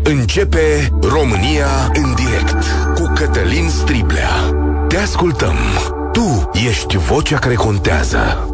Începe România în direct cu Cătălin Striblea. Te ascultăm. Tu ești vocea care contează.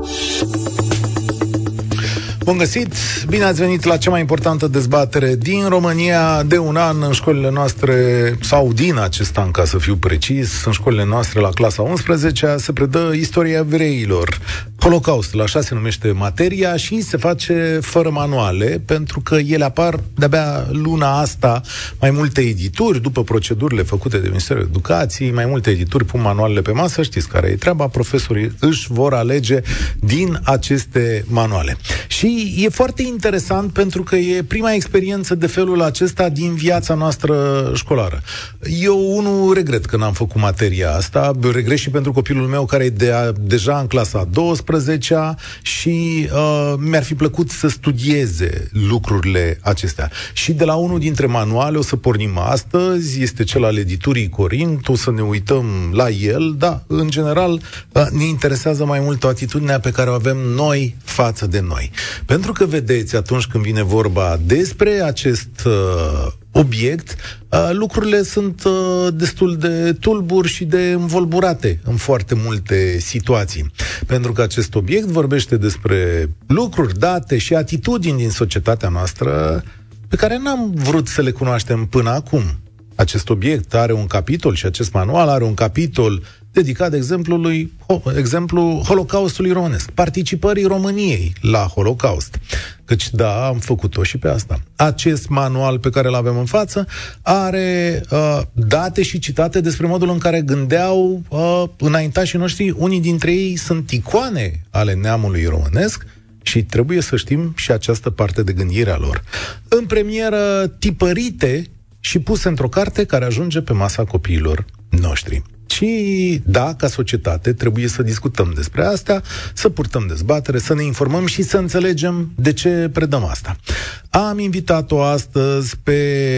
Bun găsit! Bine ați venit la cea mai importantă dezbatere din România de un an în școlile noastre, sau din acest an, ca să fiu precis, în școlile noastre la clasa 11 se predă istoria evreilor. Holocaustul, așa se numește materia, și se face fără manuale, pentru că ele apar de-abia luna asta, mai multe edituri, după procedurile făcute de Ministerul Educației, mai multe edituri pun manualele pe masă, știți care e treaba, profesorii își vor alege din aceste manuale. Și e foarte interesant pentru că e prima experiență de felul acesta din viața noastră școlară. Eu, unul, regret că n-am făcut materia asta, regret și pentru copilul meu care e deja în clasa 12-a și mi-ar fi plăcut să studieze lucrurile acestea. Și de la unul dintre manuale o să pornim astăzi, este cel al editurii Corint, o să ne uităm la el, da, în general ne interesează mai mult o atitudinea pe care o avem noi față de noi. Pentru că, vedeți, atunci când vine vorba despre acest obiect, lucrurile sunt destul de tulburi și de învolburate în foarte multe situații. Pentru că acest obiect vorbește despre lucruri, date și atitudini din societatea noastră pe care n-am vrut să le cunoaștem până acum. Acest obiect are un capitol și acest manual are un capitol dedicat, de exemplu Holocaustului românesc, participării României la Holocaust. Căci, da, am făcut-o și pe asta. Acest manual pe care îl avem în față are date și citate despre modul în care gândeau înaintașii noștri. Unii dintre ei sunt icoane ale neamului românesc și trebuie să știm și această parte de gândire a lor. În premieră, tipărite și puse într-o carte care ajunge pe masa copiilor noștri. Și, da, ca societate trebuie să discutăm despre asta, să purtăm dezbatere, să ne informăm și să înțelegem de ce predăm asta. Am invitat-o astăzi pe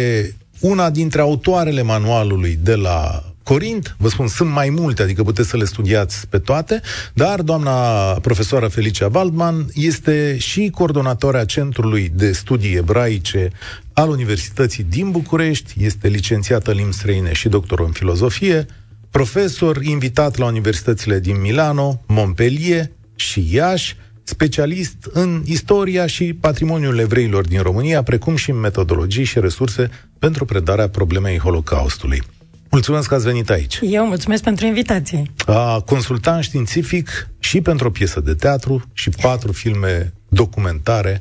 una dintre autoarele manualului de la Corint. Vă spun, sunt mai multe, adică puteți să le studiați pe toate, dar doamna profesoară Felicia Waldman este și coordonatoarea Centrului de Studii Ebraice al Universității din București, este licențiată în limbi străine și doctor în filozofie, profesor invitat la universitățile din Milano, Montpellier și Iași, specialist în istoria și patrimoniul evreilor din România, precum și în metodologii și resurse pentru predarea problemei Holocaustului. Mulțumesc că ați venit aici. Eu mulțumesc pentru invitație. Consultant științific și pentru o piesă de teatru și 4 filme documentare.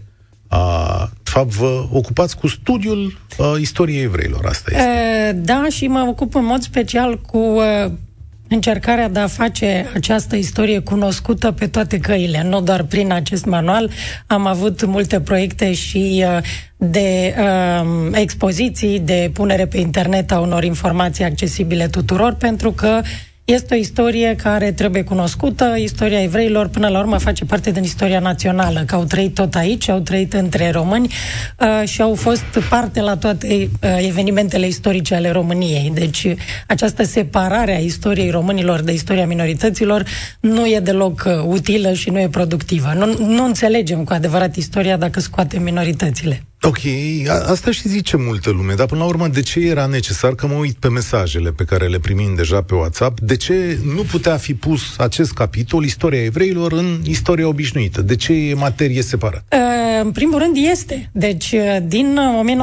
De fapt, vă ocupați cu studiul istoriei evreilor, asta este. Da, și mă ocup în mod special cu încercarea de a face această istorie cunoscută pe toate căile, nu doar prin acest manual. Am avut multe proiecte și de expoziții, de punere pe internet a unor informații accesibile tuturor, pentru că este o istorie care trebuie cunoscută. Istoria evreilor, până la urmă, face parte din istoria națională, că au trăit tot aici, au trăit între români și au fost parte la toate evenimentele istorice ale României. Deci, această separare a istoriei românilor de istoria minorităților nu e deloc utilă și nu e productivă. Nu înțelegem cu adevărat istoria dacă scoatem minoritățile. Ok, asta și zice multă lume, dar până la urmă de ce era necesar, că mă uit pe mesajele pe care le primim deja pe WhatsApp, de ce nu putea fi pus acest capitol, istoria evreilor, în istoria obișnuită? De ce e materie separată? În primul rând este. Deci, din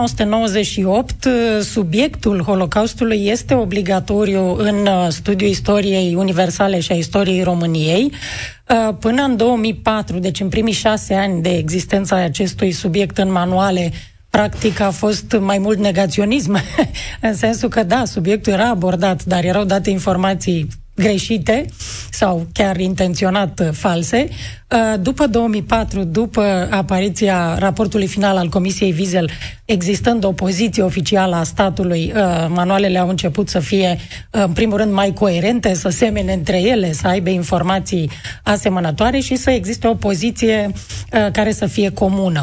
1998, subiectul Holocaustului este obligatoriu în studiul istoriei universale și a istoriei României. Până în 2004, deci în primii 6 ani de existența acestui subiect în manuale, practic a fost mai mult negaționism, în sensul că, da, subiectul era abordat, dar erau date informații greșite sau chiar intenționat false. După 2004, după apariția raportului final al Comisiei Wiesel, existând o poziție oficială a statului, manualele au început să fie, în primul rând, mai coerente, să semene între ele, să aibă informații asemănătoare și să existe o poziție care să fie comună.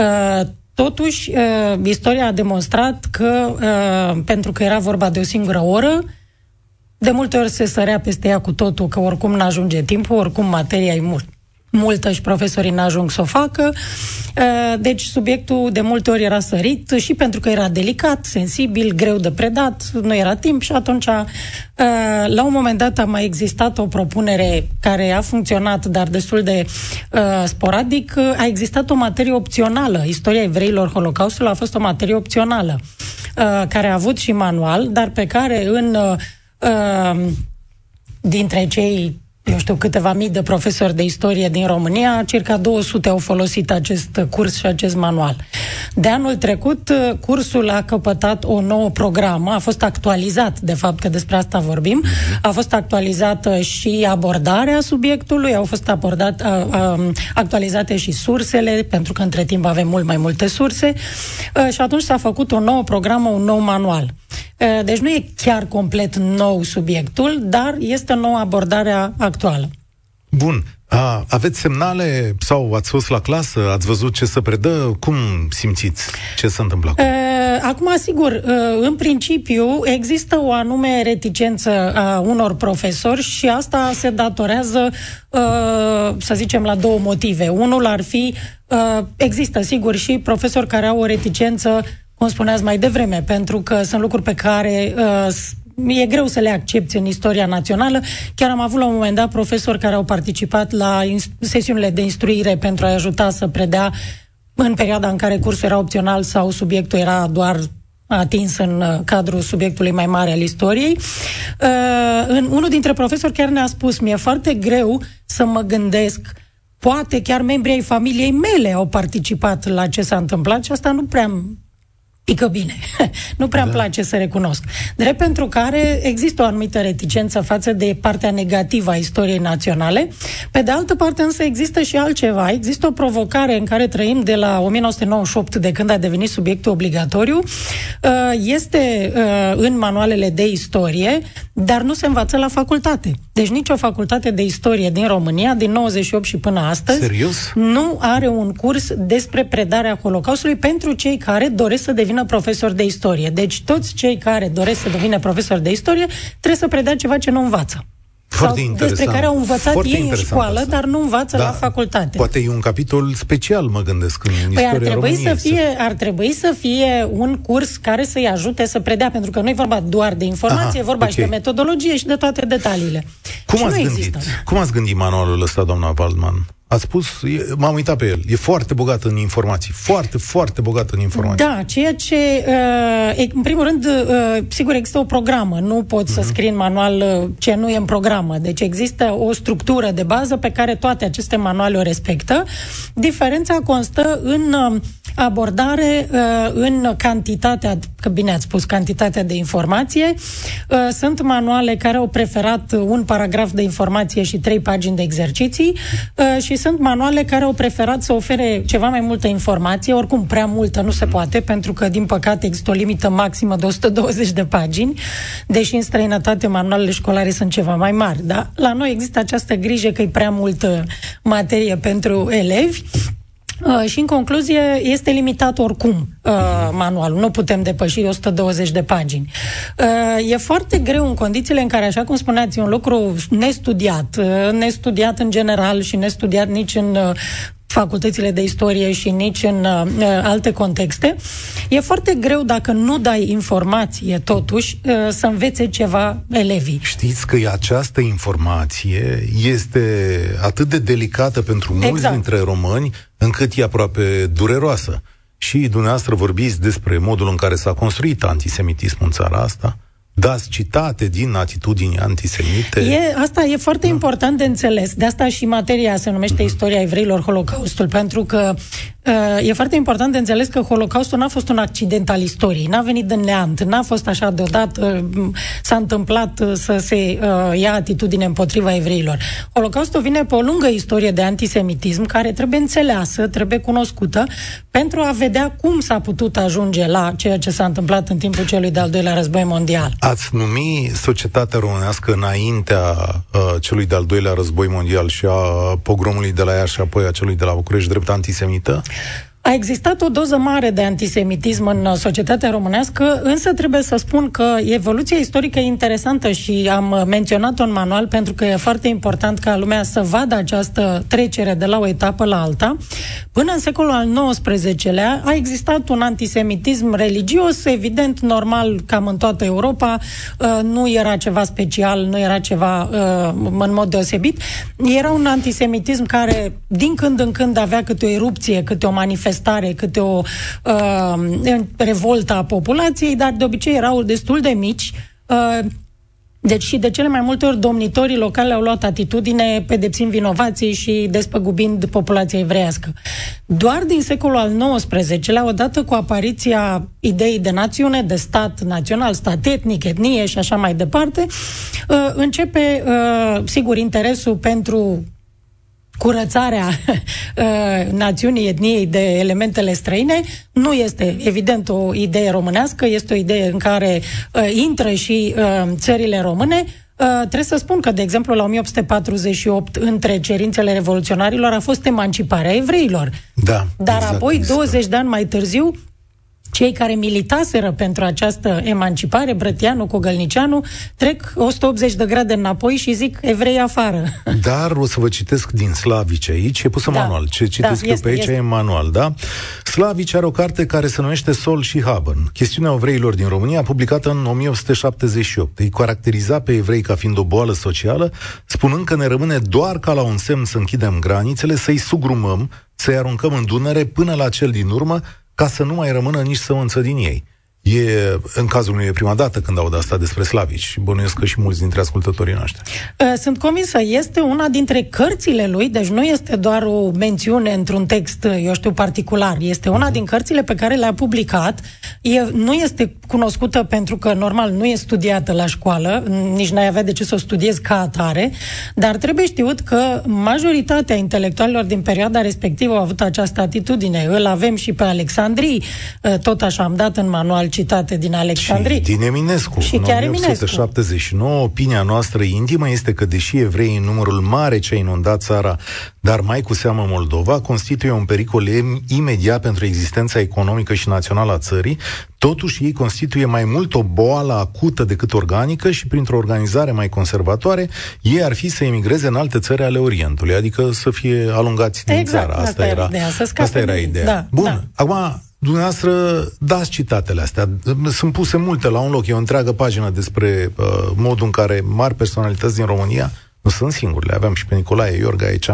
Totuși, istoria a demonstrat că, pentru că era vorba de o singură oră, de multe ori se sărea peste ea cu totul, că oricum n-ajunge timpul, oricum materia e multă și profesorii n-ajung să o facă. Deci subiectul de multe ori era sărit și pentru că era delicat, sensibil, greu de predat, nu era timp și atunci la un moment dat a mai existat o propunere care a funcționat, dar destul de sporadic. A existat o materie opțională. Istoria evreilor, Holocaustul a fost o materie opțională care a avut și manual, dar pe care dintre cei câteva mii de profesori de istorie din România, circa 200 au folosit acest curs și acest manual. De anul trecut, cursul a căpătat o nouă programă, a fost actualizat, de fapt, că despre asta vorbim, a fost actualizată și abordarea subiectului, au fost actualizate și sursele, pentru că între timp avem mult mai multe surse, și atunci s-a făcut o nouă programă, un nou manual. Deci nu e chiar complet nou subiectul, dar este nouă abordarea actuală. Bun. Aveți semnale sau ați fost la clasă, ați văzut ce se predă? Cum simțiți ce se întâmplă acum? Acum, sigur, în principiu există o anume reticență a unor profesori și asta se datorează, să zicem, la două motive. Unul ar fi, există sigur și profesori care au o reticență, cum spuneați mai devreme, pentru că sunt lucruri pe care e greu să le accepți în istoria națională. Chiar am avut la un moment dat profesori care au participat la sesiunile de instruire pentru a ajuta să predea în perioada în care cursul era opțional sau subiectul era doar atins în cadrul subiectului mai mare al istoriei. Unul dintre profesori chiar ne-a spus: mi-e foarte greu să mă gândesc, poate chiar membrii ai familiei mele au participat la ce s-a întâmplat și asta nu prea pică bine. Nu prea îmi place să recunosc. Drept pentru care există o anumită reticență față de partea negativă a istoriei naționale. Pe de altă parte însă există și altceva. Există o provocare în care trăim de la 1998, de când a devenit subiectul obligatoriu. Este în manualele de istorie, dar nu se învață la facultate. Deci nicio facultate de istorie din România, din 98 și până astăzi, serios? Nu are un curs despre predarea Holocaustului pentru cei care doresc să devină profesori de istorie. Deci toți cei care doresc să devină profesori de istorie trebuie să predea ceva ce nu învață. Foarte interesant. Despre care au învățat ei în școală, dar nu învață la facultate. Poate e un capitol special, mă gândesc, în istoria României. Ar trebui să fie un curs care să-i ajute să predea, pentru că nu e vorba doar de informație, e vorba și de metodologie și de toate detaliile. Cum ați gândit manualul ăsta, doamna Waldman? Ați spus, m-am uitat pe el, e foarte bogat în informații, foarte, foarte bogat în informații. Da, ceea ce, în primul rând, sigur există o programă, nu poți să scrii în manual ce nu e în programă, deci există o structură de bază pe care toate aceste manuale o respectă. Diferența constă în abordare, în cantitatea, că bine ați spus, cantitatea de informație. Sunt manuale care au preferat un paragraf de informație și 3 pagini de exerciții și sunt manuale care au preferat să ofere ceva mai multă informație, oricum prea multă nu se poate, pentru că, din păcate, există o limită maximă de 120 de pagini, deși în străinătate manualele școlare sunt ceva mai mari, da? La noi există această grijă că e prea multă materie pentru elevi. Și în concluzie este limitat oricum manualul, nu putem depăși 120 de pagini. E foarte greu în condițiile în care, așa cum spuneați, e un lucru nestudiat în general și nestudiat nici în facultățile de istorie și nici în alte contexte. E foarte greu, dacă nu dai informație, totuși, să învețe ceva elevii. Știți că această informație este atât de delicată pentru mulți dintre români, încât e aproape dureroasă. Și dumneavoastră vorbiți despre modul în care s-a construit antisemitismul în țara asta. Dați citate din atitudini antisemite. Asta e foarte important de înțeles. De asta și materia se numește Istoria evreilor, Holocaustul, pentru că e foarte important de înțeles că Holocaustul n-a fost un accident al istoriei, n-a venit din neant, n-a fost așa deodată, s-a întâmplat să se ia atitudine împotriva evreilor. Holocaustul vine pe o lungă istorie de antisemitism care trebuie înțeleasă, trebuie cunoscută, pentru a vedea cum s-a putut ajunge la ceea ce s-a întâmplat în timpul celui de-al doilea război mondial. Ați numi societatea românească înaintea celui de-al doilea război mondial și a pogromului de la Iași și apoi a celui de la București drept antisemită? A existat o doză mare de antisemitism în societatea românească, însă trebuie să spun că evoluția istorică e interesantă și am menționat-o în manual pentru că e foarte important ca lumea să vadă această trecere de la o etapă la alta. Până în secolul al XIX-lea a existat un antisemitism religios, evident, normal, cam în toată Europa, nu era ceva special, nu era ceva în mod deosebit. Era un antisemitism care din când în când avea câte o erupție, câte o manifestare, câte o revoltă a populației, dar de obicei erau destul de mici. Deci și de cele mai multe ori domnitorii locale au luat atitudine pedepsind vinovații și despăgubind populația evreiască. Doar din secolul al XIX-lea, odată cu apariția ideii de națiune, de stat național, stat etnic, etnie și așa mai departe, începe, sigur, interesul pentru curățarea națiunii, etniei de elementele străine. Nu este, evident, o idee românească, este o idee în care intră și țările române. Trebuie să spun că, de exemplu, la 1848, între cerințele revoluționarilor a fost emanciparea evreilor. Da, dar exact, apoi, 20 de ani mai târziu, cei care militaseră pentru această emancipare, Brătianu, Cogălnicianu, trec 180 de grade înapoi și zic evrei afară. Dar o să vă citesc din Slavici aici, e pus în manual. Ce citesc eu pe aici e în manual, da? Slavici are o carte care se numește Sol și Haben, chestiunea evreilor din România, publicată în 1878. Îi caracteriza pe evrei ca fiind o boală socială, spunând că ne rămâne doar ca la un semn să închidem granițele, să-i sugrumăm, să-i aruncăm în Dunăre până la cel din urmă, ca să nu mai rămână nici sămânță din ei. În cazul meu e prima dată când aud asta despre slavici și bănuiesc că și mulți dintre ascultătorii noștri. Sunt convinsă, este una dintre cărțile lui, deci nu este doar o mențiune într-un text, eu știu, particular, este una din cărțile pe care le-a publicat. Nu este cunoscută pentru că, normal, nu e studiată la școală, nici n-ai avea de ce să o studiezi ca atare, dar trebuie știut că majoritatea intelectualilor din perioada respectivă au avut această atitudine. Îl avem și pe Alexandrii, tot așa am dat în manual citate din Alexandrii. Și din Eminescu. Și chiar Eminescu. În 1879, opinia noastră intimă este că, deși evreii în numărul mare ce a inundat țara, dar mai cu seamă Moldova, constituie un pericol imediat pentru existența economică și națională a țării, totuși ei constituie mai mult o boală acută decât organică și printr-o organizare mai conservatoare, ei ar fi să emigreze în alte țări ale Orientului, adică să fie alungați din țară. Asta era ideea. Da, bun, da. Acum, dumneavoastră dați citatele astea. Sunt puse multe la un loc. E o întreagă pagină despre modul în care mari personalități din România, nu sunt singuri, le aveam și pe Nicolae Iorga aici.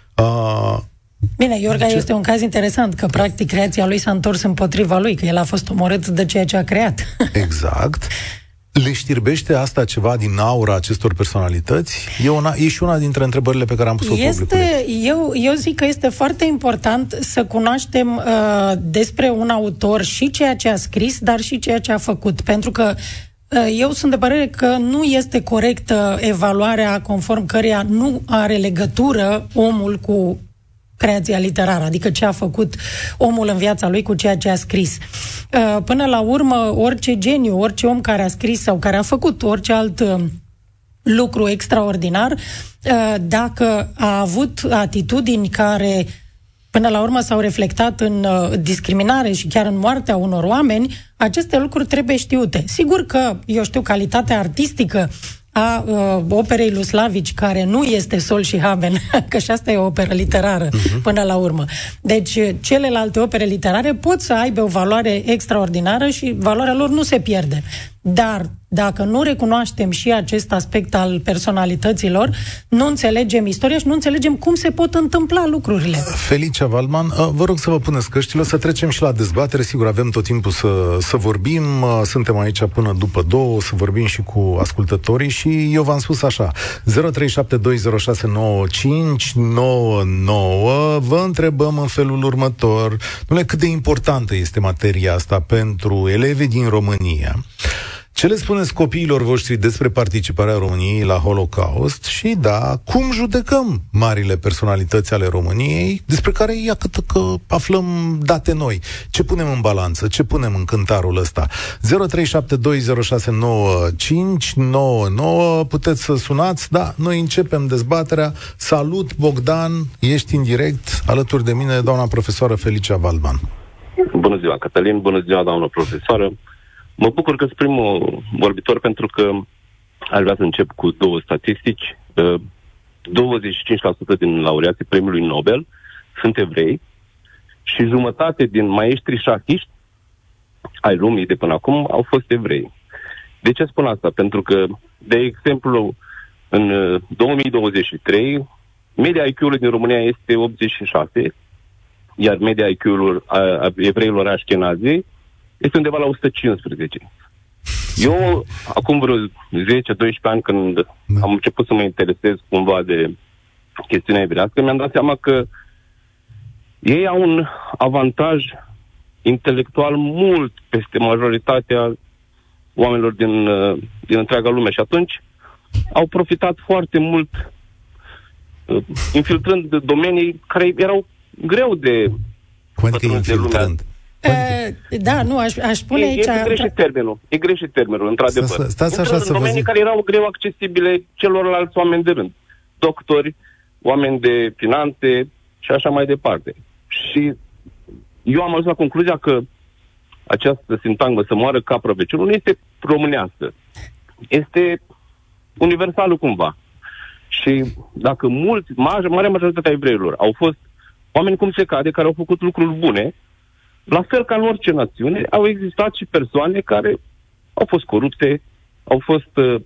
Bine, Iorga este un caz interesant, că practic creația lui s-a întors împotriva lui, că el a fost omorât de ceea ce a creat. Exact. Le știrbește asta ceva din aura acestor personalități? E și una dintre întrebările pe care am pus-o publicului. Eu zic că este foarte important să cunoaștem despre un autor și ceea ce a scris, dar și ceea ce a făcut. Pentru că eu sunt de părere că nu este corectă evaluarea conform căreia nu are legătură omul cu creația literară, adică ce a făcut omul în viața lui cu ceea ce a scris. Până la urmă, orice geniu, orice om care a scris sau care a făcut orice alt lucru extraordinar, dacă a avut atitudini care până la urmă s-au reflectat în discriminare și chiar în moartea unor oameni, aceste lucruri trebuie știute. Sigur că, eu știu, calitatea artistică a operei lui Slavici, care nu este Sol și Haben, că și asta e o operă literară până la urmă. Deci celelalte opere literare pot să aibă o valoare extraordinară și valoarea lor nu se pierde. Dar dacă nu recunoaștem și acest aspect al personalităților, nu înțelegem istoria și nu înțelegem cum se pot întâmpla lucrurile. Felicia Waldman, vă rog să vă puneți căștile, să trecem și la dezbatere. Sigur, avem tot timpul să vorbim, suntem aici până după 2, să vorbim și cu ascultătorii și eu v-am spus așa, 0372069599, vă întrebăm în felul următor, cât de importantă este materia asta pentru elevii din România. Ce le spuneți copiilor voștri despre participarea României la Holocaust și, cum judecăm marile personalități ale României, despre care iată că aflăm date noi. Ce punem în balanță? Ce punem în cântarul ăsta? 0372069599. Puteți să sunați. Noi începem dezbaterea. Salut, Bogdan, ești în direct. Alături de mine, doamna profesoară Felicia Waldman. Bună ziua, Cătălin, bună ziua, doamnă profesoară. Mă bucur că sunt primul vorbitor pentru că aș vrea să încep cu două statistici. 25% din laureații premiului Nobel sunt evrei și jumătate din maestrii șahiști ai lumii de până acum au fost evrei. De ce spun asta? Pentru că, de exemplu, în 2023, media IQ-ului din România este 86, iar media IQ-ului a evreilor ashkenazi este undeva la 115. Eu, acum vreo 10-12 ani, când am început să mă interesez cumva de chestiunea evrească, mi-am dat seama că ei au un avantaj intelectual mult peste majoritatea oamenilor din întreaga lume și atunci au profitat foarte mult infiltrând domenii care erau greu de pătrunde de lumea. Aș spune aici... E greșit termenul, într-adevăr. Stați așa să vă domenii zic. care erau greu accesibile celorlalți oameni de rând. Doctori, oameni de finanțe și așa mai departe. Și eu am ajuns la concluzia că această sintagmă să moară capră veciunul nu este românească. Este universală cumva. Și dacă marea majoritatea evreilor au fost oameni cum se cade, care au făcut lucruri bune, la fel ca în orice națiune, au existat și persoane care au fost corupte, au fost,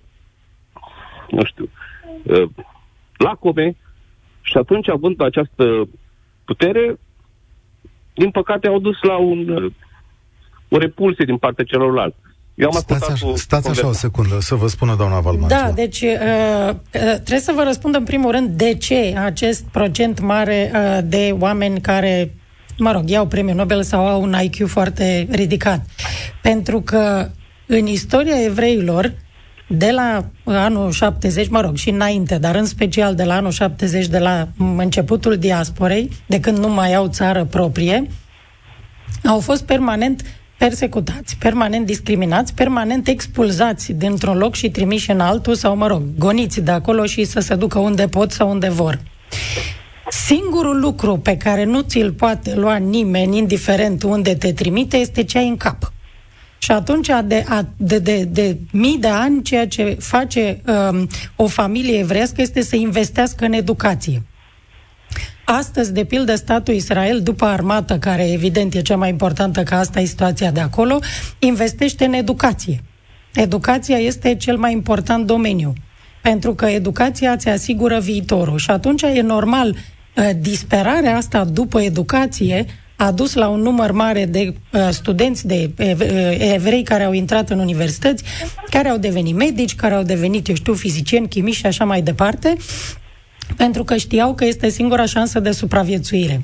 lacome și atunci, având această putere, din păcate au dus la o repulsie din partea celorlalți. Eu am Stați așa o secundă, să vă spună doamna Waldman. Deci trebuie să vă răspund în primul rând de ce acest procent mare de oameni care, iau premiul Nobel sau au un IQ foarte ridicat. Pentru că în istoria evreilor, de la anul 70, și înainte, dar în special de la anul 70, de la începutul diasporei, de când nu mai au țară proprie, au fost permanent persecutați, permanent discriminați, permanent expulzați dintr-un loc și trimiși în altul sau, goniți de acolo și să se ducă unde pot sau unde vor. Singurul lucru pe care nu ți-l poate lua nimeni, indiferent unde te trimite, este ce ai în cap. Și atunci, de mii de ani, ceea ce face o familie evreiască este să investească în educație. Astăzi, de pildă, statul Israel, după armată, care evident e cea mai importantă, că asta e situația de acolo, investește în educație. Educația este cel mai important domeniu, pentru că educația îți asigură viitorul. Și atunci e normal, disperarea asta după educație a dus la un număr mare de studenți, de evrei care au intrat în universități, care au devenit medici, care au devenit, fizicieni, chimiști și așa mai departe, pentru că știau că este singura șansă de supraviețuire.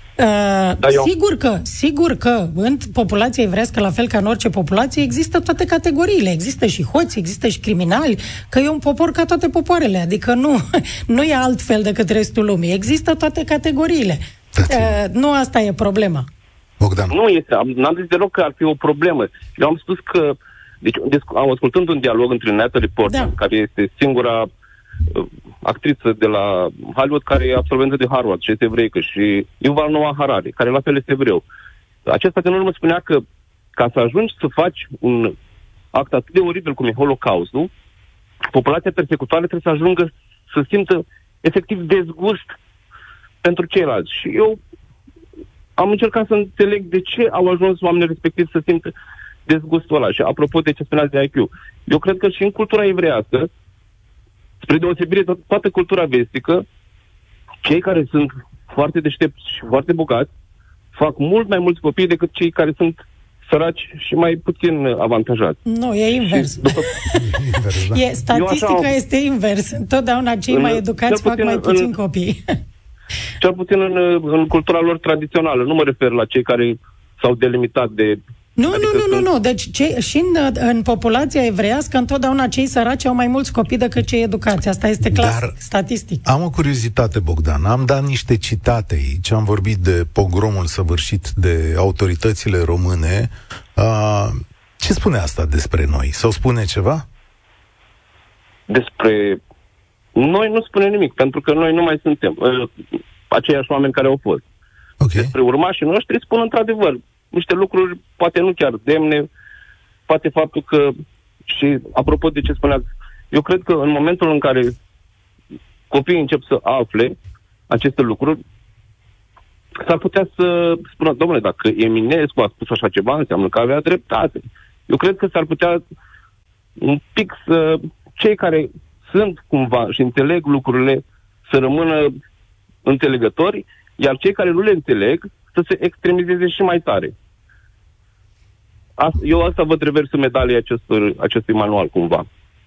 Sigur că în populația evrească, la fel ca în orice populație, există toate categoriile. Există și hoți, există și criminali, că e un popor ca toate popoarele, adică nu e altfel decât restul lumii. Există toate categoriile. Nu asta e problema. Bogdan. Nu este, n-am zis deloc că ar fi o problemă. Eu am spus că, am ascultând un dialog între Natalie Portman, care este singura actriță de la Hollywood care e absolventă de Harvard și este evreică, și Yuval Noah Harari, care la fel este evreu. Acesta din urmă spunea că ca să ajungi să faci un act atât de oribil cum e Holocaustul, populația persecutoare trebuie să ajungă să simtă efectiv dezgust pentru ceilalți. Și eu am încercat să înțeleg de ce au ajuns oamenii respectivi să simtă dezgustul ăla. Și apropo de ce spuneați de IQ, eu cred că și în cultura evreiască, spre deosebire de toată cultura vestică, cei care sunt foarte deștepți și foarte bogați fac mult mai mulți copii decât cei care sunt săraci și mai puțin avantajați. Nu, e invers. Statistica este invers. Întotdeauna cei mai educați fac mai puțin copii. Cel puțin în cultura lor tradițională. Nu mă refer la cei care s-au delimitat de Nu. Deci și în populația evreiască întotdeauna cei săraci au mai mulți copii decât cei educați. Asta este clar statistic. Am o curiozitate, Bogdan. Am dat niște citate aici. Am vorbit de pogromul săvârșit de autoritățile române. Ce spune asta despre noi? Sau spune ceva? Despre noi nu spune nimic, pentru că noi nu mai suntem aceiași oameni care au fost. Okay. Despre urmașii noștri spun într-adevăr niște lucruri, poate nu chiar demne, poate faptul că, și apropo de ce spuneați, eu cred că în momentul în care copiii încep să afle aceste lucruri, s-ar putea să spună, domnule, dacă Eminescu a spus așa ceva, înseamnă că avea dreptate. Eu cred că s-ar putea un pic să cei care sunt cumva și înțeleg lucrurile să rămână înțelegători, iar cei care nu le înțeleg să se extremizeze și mai tare. Eu asta văd reversul medaliei acestui manual, cumva.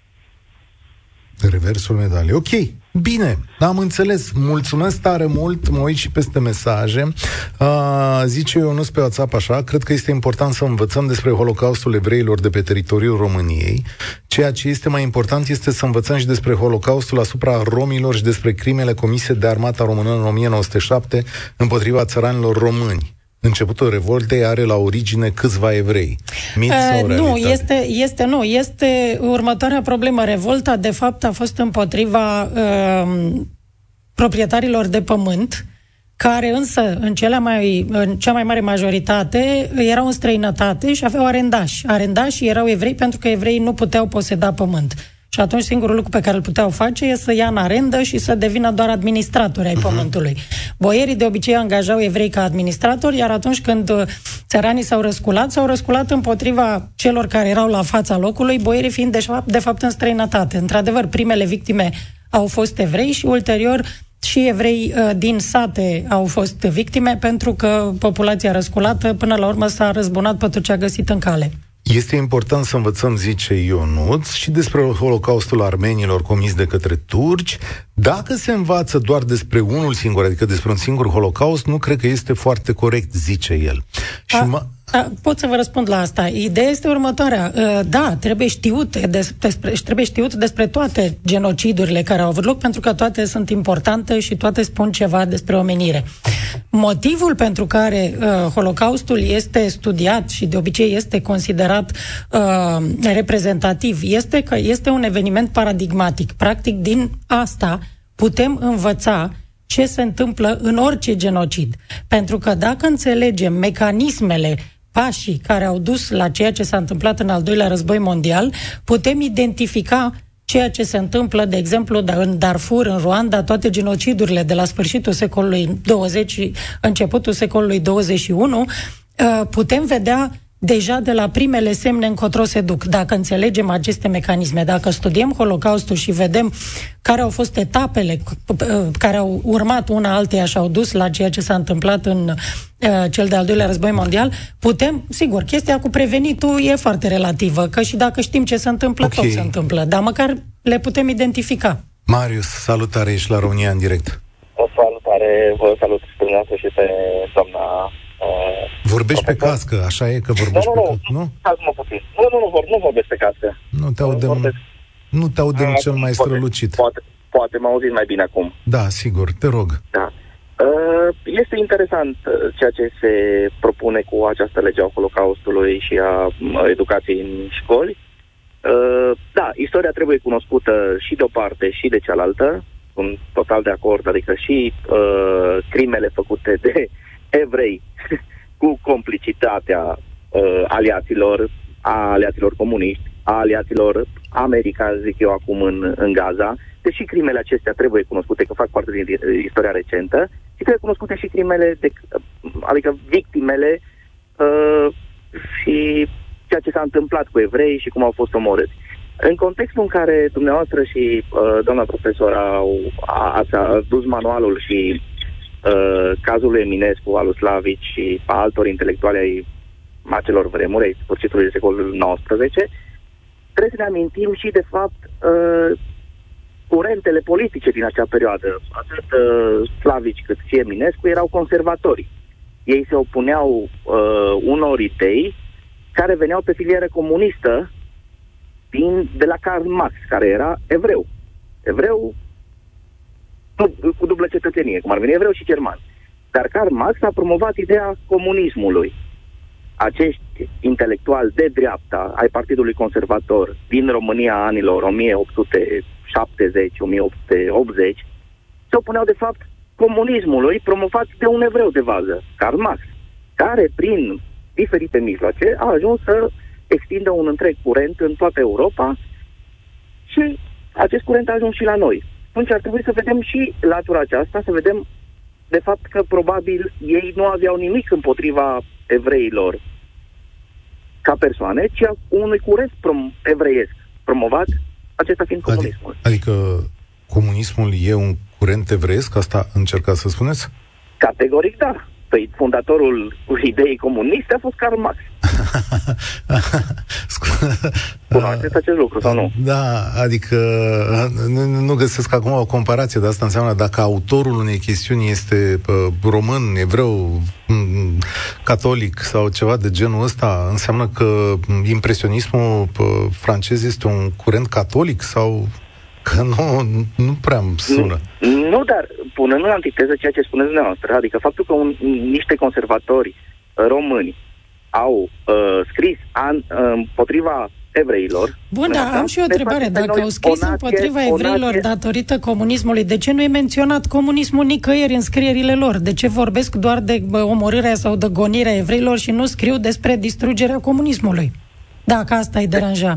Reversul medaliei. Ok, bine, am înțeles. Mulțumesc tare mult, mă uit și peste mesaje. Zice Ionuț pe WhatsApp așa: cred că este important să învățăm despre Holocaustul evreilor de pe teritoriul României. Ceea ce este mai important este să învățăm și despre Holocaustul asupra romilor și despre crimele comise de armata română în 1907 împotriva țăranilor români. Începutul revoltei are la origine câțiva evrei. Mit sau realitate? Nu, este următoarea problemă. Revolta, de fapt, a fost împotriva proprietarilor de pământ, care însă, în cea mai mare majoritate, erau în străinătate și aveau arendași. Arendașii erau evrei pentru că evreii nu puteau poseda pământ. Și atunci singurul lucru pe care îl puteau face e să ia în arendă și să devină doar administratori ai pământului. Boierii de obicei angajau evrei ca administratori, iar atunci când țăranii s-au răsculat împotriva celor care erau la fața locului, boierii fiind de fapt în străinătate. Într-adevăr, primele victime au fost evrei și ulterior și evrei din sate au fost victime, pentru că populația răsculată până la urmă s-a răzbunat pe tot ce a găsit în cale. Este important să învățăm, zice Ionuț, și despre Holocaustul armenilor comis de către turci. Dacă se învață doar despre unul singur, adică despre un singur Holocaust, nu cred că este foarte corect, zice el. Pot să vă răspund la asta. Ideea este următoarea. Da, trebuie știut despre toate genocidurile care au avut loc, pentru că toate sunt importante și toate spun ceva despre omenire. Motivul pentru care Holocaustul este studiat și de obicei este considerat reprezentativ este că este un eveniment paradigmatic. Practic, din asta putem învăța ce se întâmplă în orice genocid. Pentru că dacă înțelegem mecanismele, pașii care au dus la ceea ce s-a întâmplat în al doilea război mondial, putem identifica ceea ce se întâmplă, de exemplu, în Darfur, în Rwanda, toate genocidurile de la sfârșitul secolului 20 și începutul secolului 21, putem vedea deja de la primele semne încotro se duc. Dacă înțelegem aceste mecanisme, dacă studiem Holocaustul și vedem care au fost etapele care au urmat una alteia și au dus la ceea ce s-a întâmplat în cel de-al doilea război mondial, putem, sigur, chestia cu prevenitul e foarte relativă, că și dacă știm ce se întâmplă, tot se întâmplă, dar măcar le putem identifica. Marius, salutare, ești la România în direct. O salutare, vă salut pe dumneavoastră și pe doamna... Vorbești pe cască, așa e că vorbești pe cască, nu? Nu vorbesc pe cască. Nu te audem cel mai strălucit. Poate mă auziți mai bine acum. Da, sigur, te rog. Da. Este interesant ceea ce se propune cu această lege a Holocaustului și a educației în școli. Da, istoria trebuie cunoscută și de o parte și de cealaltă. Sunt total de acord, adică și crimele făcute de evrei cu complicitatea aliaților comuniști, a aliaților americani, zic eu acum, în Gaza, deși crimele acestea trebuie cunoscute, că fac parte din istoria recentă, și trebuie cunoscute și crimele, adică victimele și ceea ce s-a întâmplat cu evrei și cum au fost omorâți. În contextul în care dumneavoastră și doamna profesor ați adus manualul și cazul lui Eminescu, al lui Slavici și a altor intelectuali ai acelor vremuri, ai sfârșitului secolului XIX, trebuie să ne amintim și, de fapt, curentele politice din acea perioadă. Atât Slavici cât și Eminescu erau conservatori. Ei se opuneau unor idei care veneau pe filieră comunistă de la Karl Marx, care era evreu. Evreu cu dublă cetățenie, cum ar veni, evreu și german. Dar Karl Marx a promovat ideea comunismului. Acești intelectuali de dreapta ai Partidului Conservator din România anilor 1870-1880 se opuneau de fapt comunismului promovat de un evreu de vază, Karl Marx, care prin diferite mijloace a ajuns să extindă un întreg curent în toată Europa și acest curent a ajuns și la noi. Atunci ar trebui să vedem și latura aceasta, să vedem de fapt că probabil ei nu aveau nimic împotriva evreilor ca persoane, ci a unui curent evreiesc promovat, acesta fiind comunismul. Adică comunismul e un curent evreiesc? Asta încercați să spuneți? Categoric da. Păi fundatorul ideii comuniste a fost Karl Marx. Cunoașteți acest lucru sau nu? Da, adică nu găsesc acum o comparație, dar asta înseamnă dacă autorul unei chestiuni este român, evreu, catolic sau ceva de genul ăsta, înseamnă că impresionismul francez este un curent catolic sau... Că nu prea îmi sună. Nu, dar punând în antiteză ceea ce spuneți dumneavoastră, adică faptul că niște conservatori români au scris împotriva evreilor... Bun, dar am și o întrebare. Dacă au scris împotriva evreilor datorită comunismului, de ce nu e menționat comunismul nicăieri în scrierile lor? De ce vorbesc doar de omorârea sau de gonirea evreilor și nu scriu despre distrugerea comunismului? Dacă asta îi deranja.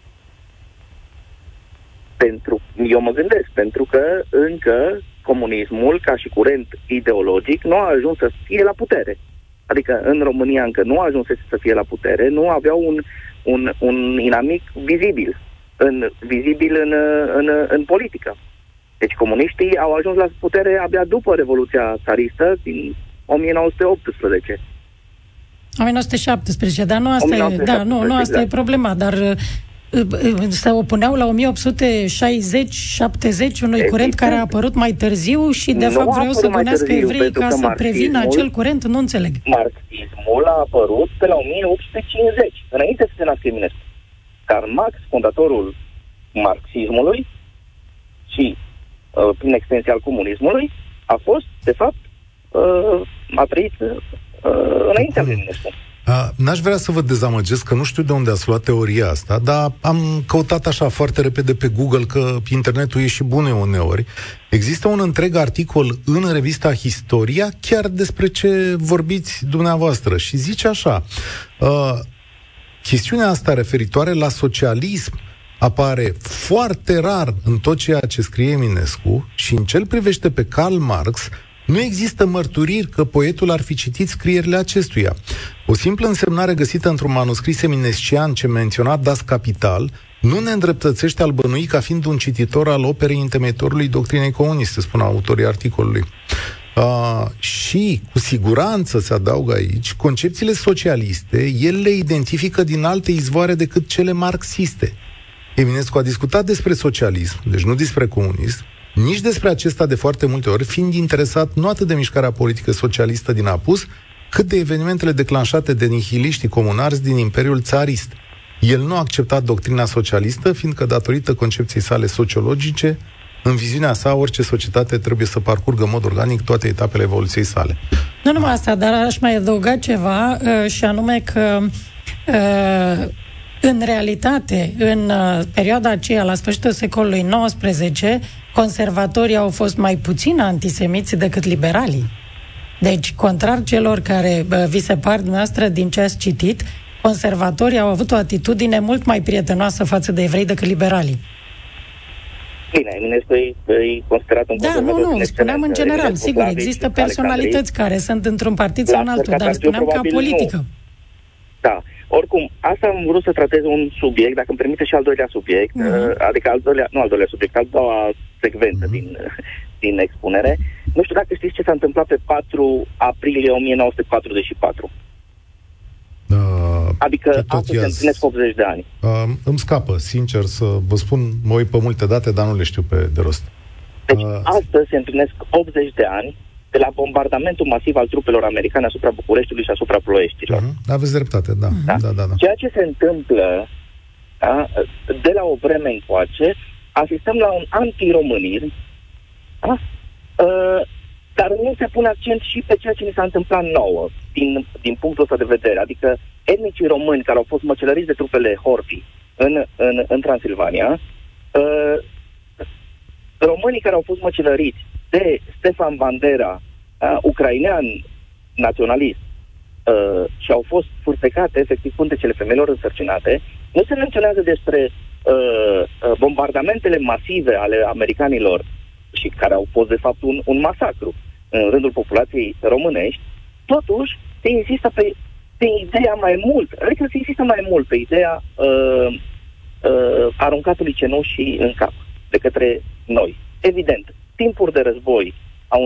Eu mă gândesc, pentru că încă comunismul, ca și curent ideologic, nu a ajuns să fie la putere. Adică în România încă nu a ajuns să fie la putere, nu aveau un inamic vizibil în politică. Deci comuniștii au ajuns la putere abia după Revoluția Țaristă din 1918. 1917, dar nu asta e, da, nu asta e problema, dar se opuneau la 1860-70 unui curent care a apărut mai târziu și de fapt vreau să gonească evreii ca să prevină acel curent, nu înțeleg. Marxismul a apărut pe la 1850, înainte să se nască Eminescu. Karl Marx, fondatorul marxismului și prin extensia al comunismului, a fost, de fapt, a trăit înaintea lui Eminescu. N-aș vrea să vă dezamăgesc, că nu știu de unde ați luat teoria asta, dar am căutat așa foarte repede pe Google, că internetul e și bun uneori. Există un întreg articol în revista Historia chiar despre ce vorbiți dumneavoastră și zice așa: chestiunea asta referitoare la socialism apare foarte rar în tot ceea ce scrie Eminescu și în ce îl privește pe Karl Marx, nu există mărturiri că poetul ar fi citit scrierile acestuia. O simplă însemnare găsită într-un manuscris eminescian ce menționa Das Kapital nu ne îndreptățește al bănui ca fiind un cititor al operei întemeitorului doctrinei comuniste, spun autorii articolului. Și, cu siguranță, se adaugă aici, concepțiile socialiste, el le identifică din alte izvoare decât cele marxiste. Eminescu a discutat despre socialism, deci nu despre comunism, nici despre acesta de foarte multe ori, fiind interesat nu atât de mișcarea politică socialistă din apus, cât de evenimentele declanșate de nihiliștii comunarzi din Imperiul Țarist. El nu a acceptat doctrina socialistă, fiindcă, datorită concepției sale sociologice, în viziunea sa, orice societate trebuie să parcurgă în mod organic toate etapele evoluției sale. Nu numai asta, dar aș mai adăuga ceva, și anume că în realitate, în perioada aceea, la sfârșitul secolului XIX, conservatorii au fost mai puțin antisemiți decât liberalii. Deci, contrar celor care vi se par dumneavoastră din ce ați citit, conservatorii au avut o atitudine mult mai prietenoasă față de evrei decât liberalii. Bine, Eminescu e considerat un conservator. Nu, spuneam în general. Sigur, există personalități care sunt într-un partid sau în altul, dar spuneam ca politică. Nu. Da. Oricum, asta am vrut să tratez un subiect, dacă îmi permite și al doilea subiect, adică al doua secvență din expunere. Nu știu dacă știți ce s-a întâmplat pe 4 aprilie 1944. Adică astăzi se împlinesc 80 de ani. Îmi scapă, sincer să vă spun, mă uit pe multe date, dar nu le știu de rost. Deci astăzi se împlinesc 80 de ani de la bombardamentul masiv al trupelor americane asupra Bucureștiului și asupra Ploieștilor. Aveți dreptate, da. Ceea ce se întâmplă, da, de la o vreme încoace, asistăm la un antiromânire, da? Dar nu se pune accent și pe ceea ce ni s-a întâmplat nouă, din punctul ăsta de vedere. Adică etnicii români care au fost măcelăriți de trupele Horthy în Transilvania, românii care au fost măcelăriți de Stefan Bandera, ucrainean naționalist, și au fost furtecate efectiv pântecele femeilor însărcinate, nu se menționează despre bombardamentele masive ale americanilor și care au fost de fapt un masacru în rândul populației românești. Totuși se insistă pe ideea mai mult, adică se insistă mai mult pe ideea aruncatului cenușii în cap de către noi. Evident, timpuri de război au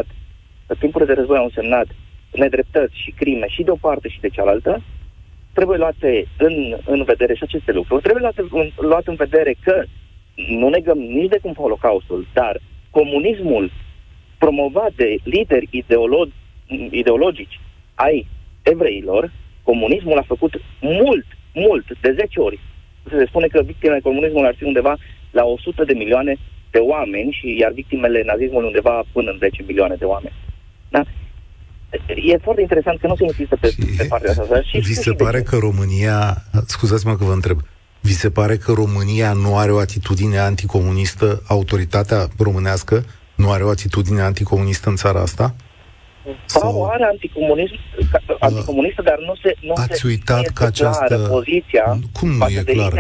însemnat nedreptăți și crime și de o parte și de cealaltă. Trebuie luate în vedere și aceste lucruri. Trebuie luat în vedere că nu negăm nici de cum Holocaustul, dar comunismul promovat de lideri ideologici ai evreilor, comunismul a făcut mult, de 10 ori. Se spune că victimele comunismului ar fi undeva la 100 de milioane de oameni, iar victimele nazismului undeva până în 10 milioane de oameni. Da? E foarte interesant că nu se insistă pe partea asta. Vi se pare că România, scuzați-mă că vă întreb, vi se pare că România nu are o atitudine anticomunistă, autoritatea românească nu are o atitudine anticomunistă în țara asta? Sau are anticomunistă, dar nu ați uitat că această poziția. Cum nu e clară?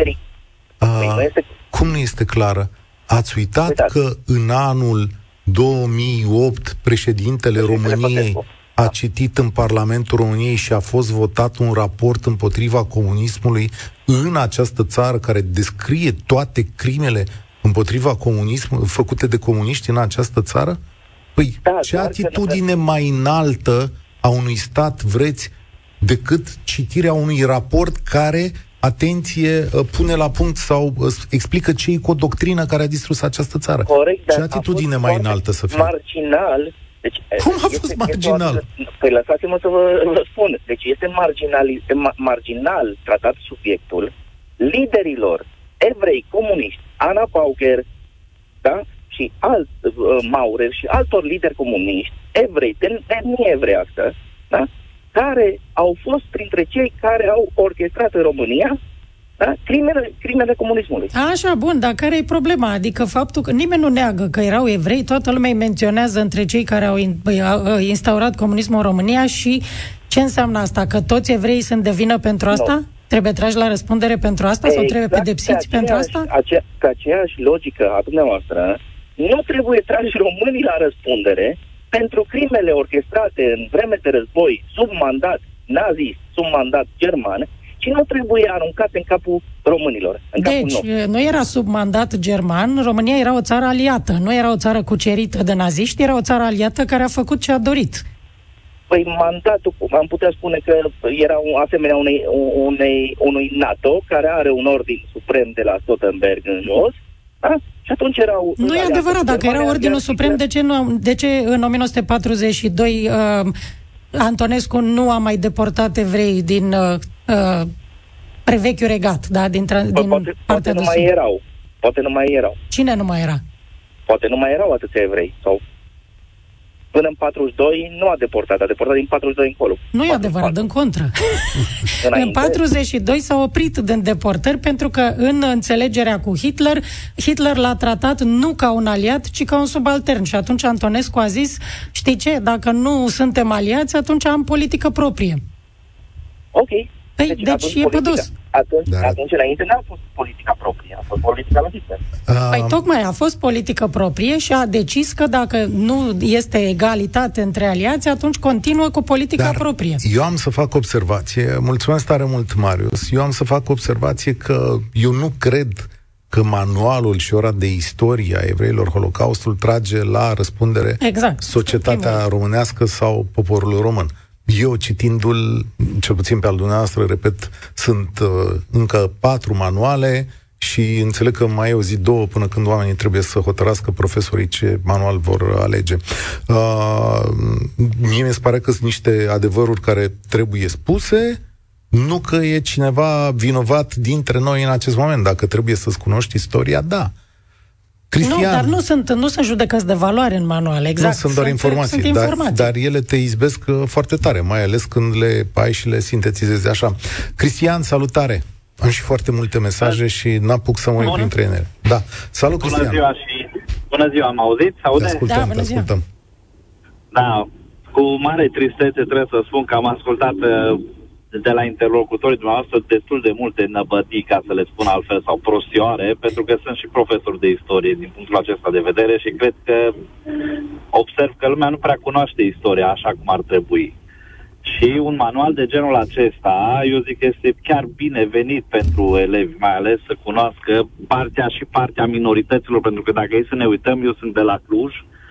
Cum nu este clară? Ați uitat că în anul 2008 președintele României a citit în Parlamentul României și a fost votat un raport împotriva comunismului în această țară care descrie toate crimele împotriva comunismului făcute de comuniști în această țară? Păi, ce atitudine mai înaltă a unui stat vreți decât citirea unui raport care, atenție, pune la punct sau explică ce e cu o doctrină care a distrus această țară? Corect, ce atitudine mai înaltă să fie? Marginal. Deci, cum a fost marginal? Păi lăsați-mă să vă spun. Deci este marginal tratat subiectul liderilor evrei comuniști, Ana Pauker, da? Și Maurer și altor lideri comuniști, evrei, de etnie evrească, da? Care au fost printre cei care au orchestrat în România, da? Crimele comunismului. Așa, bun, dar care e problema? Adică faptul că nimeni nu neagă că erau evrei, toată lumea îi menționează între cei care au instaurat comunismul în România și ce înseamnă asta? Că toți evreii sunt de vină pentru asta? No. Trebuie trași la răspundere pentru asta sau trebuie pedepsiți pentru asta? Ca aceeași logică a dumneavoastră, nu trebuie trași românii la răspundere pentru crimele orchestrate în vreme de război sub mandat nazist, sub mandat german, și nu trebuie aruncate în capul românilor. Deci, nu era sub mandat german, România era o țară aliată, nu era o țară cucerită de naziști, era o țară aliată care a făcut ce a dorit. Păi mandatul, am putea spune că era asemenea unui NATO, care are un ordin suprem de la Stoltenberg în jos, da? Și atunci erau... Nu e adevărat, dacă era ordinul suprem, de ce în 1942 Antonescu nu a mai deportat evrei din prevechiul regat, da? Din poate nu mai erau. Poate nu mai erau. Cine nu mai era? Poate nu mai erau atâția evrei. Sau până în 42 nu a deportat din 42 încolo. Nu e adevărat, în contră. În 42 s-a oprit din deportări pentru că în înțelegerea cu Hitler l-a tratat nu ca un aliat, ci ca un subaltern. Și atunci Antonescu a zis, știi ce, dacă nu suntem aliați, atunci am politică proprie. Ok. Deci e pădos. Atunci înainte n-a fost politica proprie, a fost politica la Hitler. Păi tocmai a fost politică proprie și a decis că dacă nu este egalitate între aliați, atunci continuă cu politica proprie. Eu am să fac observație, mulțumesc tare mult, Marius, eu am să fac observație că eu nu cred că manualul și ora de istorie a evreilor Holocaustul trage la răspundere societatea românească sau poporul român. Eu, citindu-l, cel puțin pe al dumneavoastră, repet, sunt încă 4 manuale și înțeleg că mai e o zi, două, până când oamenii trebuie să hotărască profesorii ce manual vor alege. Mie mi se pare că sunt niște adevăruri care trebuie spuse, nu că e cineva vinovat dintre noi în acest moment. Dacă trebuie să-ți cunoști istoria, da. Cristian, nu, dar nu sunt judecăți de valoare în manual, exact. Nu, sunt doar informații, dar ele te izbesc foarte tare, mai ales când le ai și le sintetizezi așa. Cristian, salutare! Am și foarte multe mesaje și n-apuc să mă uit printre ele. Da, salut, Cristian! Bună ziua, am auzit? Te ascultăm. Da, cu mare tristețe trebuie să spun că am ascultat de la interlocutorii dumneavoastră destul de multe năbădii, ca să le spun altfel, sau prostioare, pentru că sunt și profesor de istorie din punctul acesta de vedere și cred că observ că lumea nu prea cunoaște istoria așa cum ar trebui. Și un manual de genul acesta, eu zic că este chiar binevenit pentru elevi, mai ales să cunoască partea minorităților, pentru că dacă ei să ne uităm, eu sunt de la Cluj,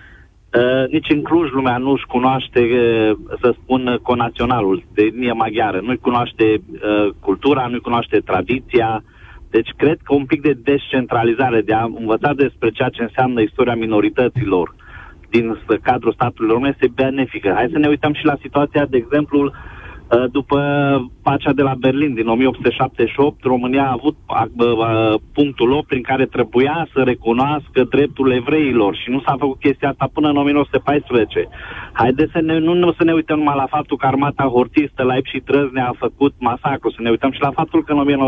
nici în Cluj lumea nu-și cunoaște, să spun, conaționalul de etnie maghiară, nu-i cunoaște cultura, nu-i cunoaște tradiția. Deci cred că un pic de descentralizare, de a învăța despre ceea ce înseamnă istoria minorităților din cadrul statului român este benefică. Hai să ne uităm și la situația, de exemplu, după pacea de la Berlin din 1878, România a avut punctul 8 prin care trebuia să recunoască dreptul evreilor și nu s-a făcut chestia asta până în 1914. Haideți să ne uităm numai la faptul că armata hortistă la Epși Trăznea a făcut masacru, să ne uităm și la faptul că în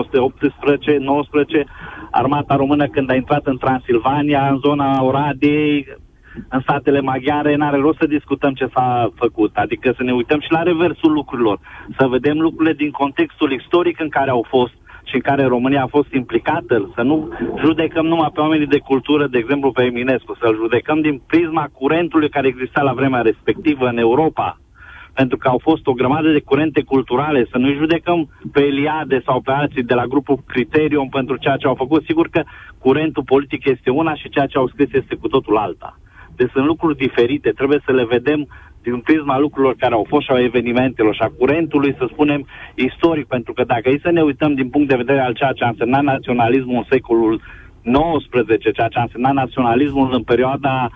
1918-19 armata română, când a intrat în Transilvania, în zona Oradei, în statele maghiare, n-are rost să discutăm ce s-a făcut. Adică să ne uităm și la reversul lucrurilor, să vedem lucrurile din contextul istoric în care au fost și în care România a fost implicată, să nu judecăm numai pe oamenii de cultură, de exemplu pe Eminescu, să-l judecăm din prisma curentului care exista la vremea respectivă în Europa. Pentru că au fost o grămadă de curente culturale, să nu-i judecăm pe Eliade sau pe alții de la grupul Criterion pentru ceea ce au făcut. Sigur că curentul politic este una și ceea ce au scris este cu totul alta. Deci sunt lucruri diferite, trebuie să le vedem din prisma lucrurilor care au fost și a evenimentelor și a curentului, să spunem, istoric, pentru că dacă e să ne uităm din punct de vedere al ceea ce a însemnat naționalismul în secolul XIX, ceea ce a însemnat naționalismul în perioada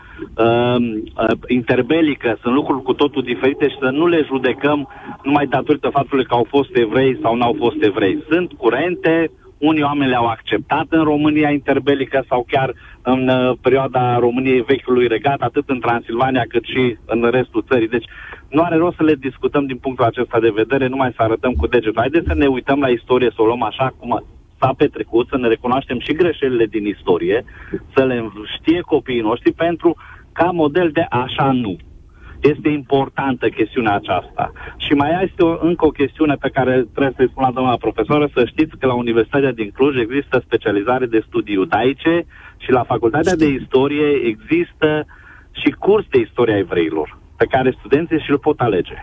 interbelică, sunt lucruri cu totul diferite și să nu le judecăm numai datorită faptului că au fost evrei sau nu au fost evrei. Sunt curente, unii oameni le-au acceptat în România interbelică sau chiar în perioada României vechiului regat, atât în Transilvania cât și în restul țării. Deci nu are rost să le discutăm din punctul acesta de vedere, numai să arătăm cu degetul. Haideți să ne uităm la istorie, să o luăm așa cum s-a petrecut, să ne recunoaștem și greșelile din istorie, să le știe copiii noștri pentru ca model de așa nu. Este importantă chestiunea aceasta. Și mai este încă o chestiune pe care trebuie să-i spun la doamna profesoră, să știți că la Universitatea din Cluj există specializare de studii iudaice și la Facultatea de Istorie există și curs de istoria evreilor, pe care studenții și-l pot alege.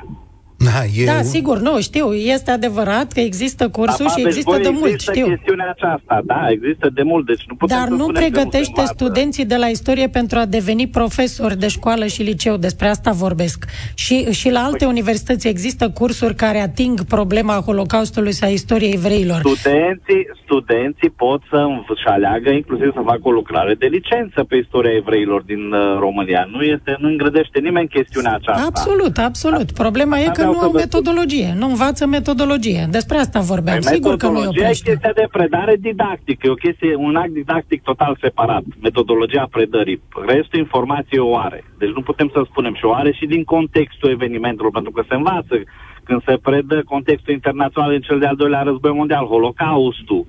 Da, sigur, nu, știu, este adevărat că există cursuri și există de mult, știu. Chestiunea aceasta, da, există de mult, deci nu putem. Dar nu pregătește studenții de la istorie pentru a deveni profesori de școală și liceu, despre asta vorbesc. Și la alte universități există cursuri care ating problema Holocaustului sau istoriei evreilor. Studenții pot să-și aleagă, inclusiv să facă o lucrare de licență pe istoria evreilor din România. Nu îngrădește nimeni chestiunea aceasta. Absolut. Problema e că nu au metodologie, nu învață metodologie. Despre asta vorbeam. Sigur că nu e o e chestia de predare didactică, e un act didactic total separat. Metodologia predării. Restul informației o are. Deci nu putem să spunem și o are și din contextul evenimentelor, pentru că se învață când se predă contextul internațional în cel de-al doilea război mondial, Holocaustul.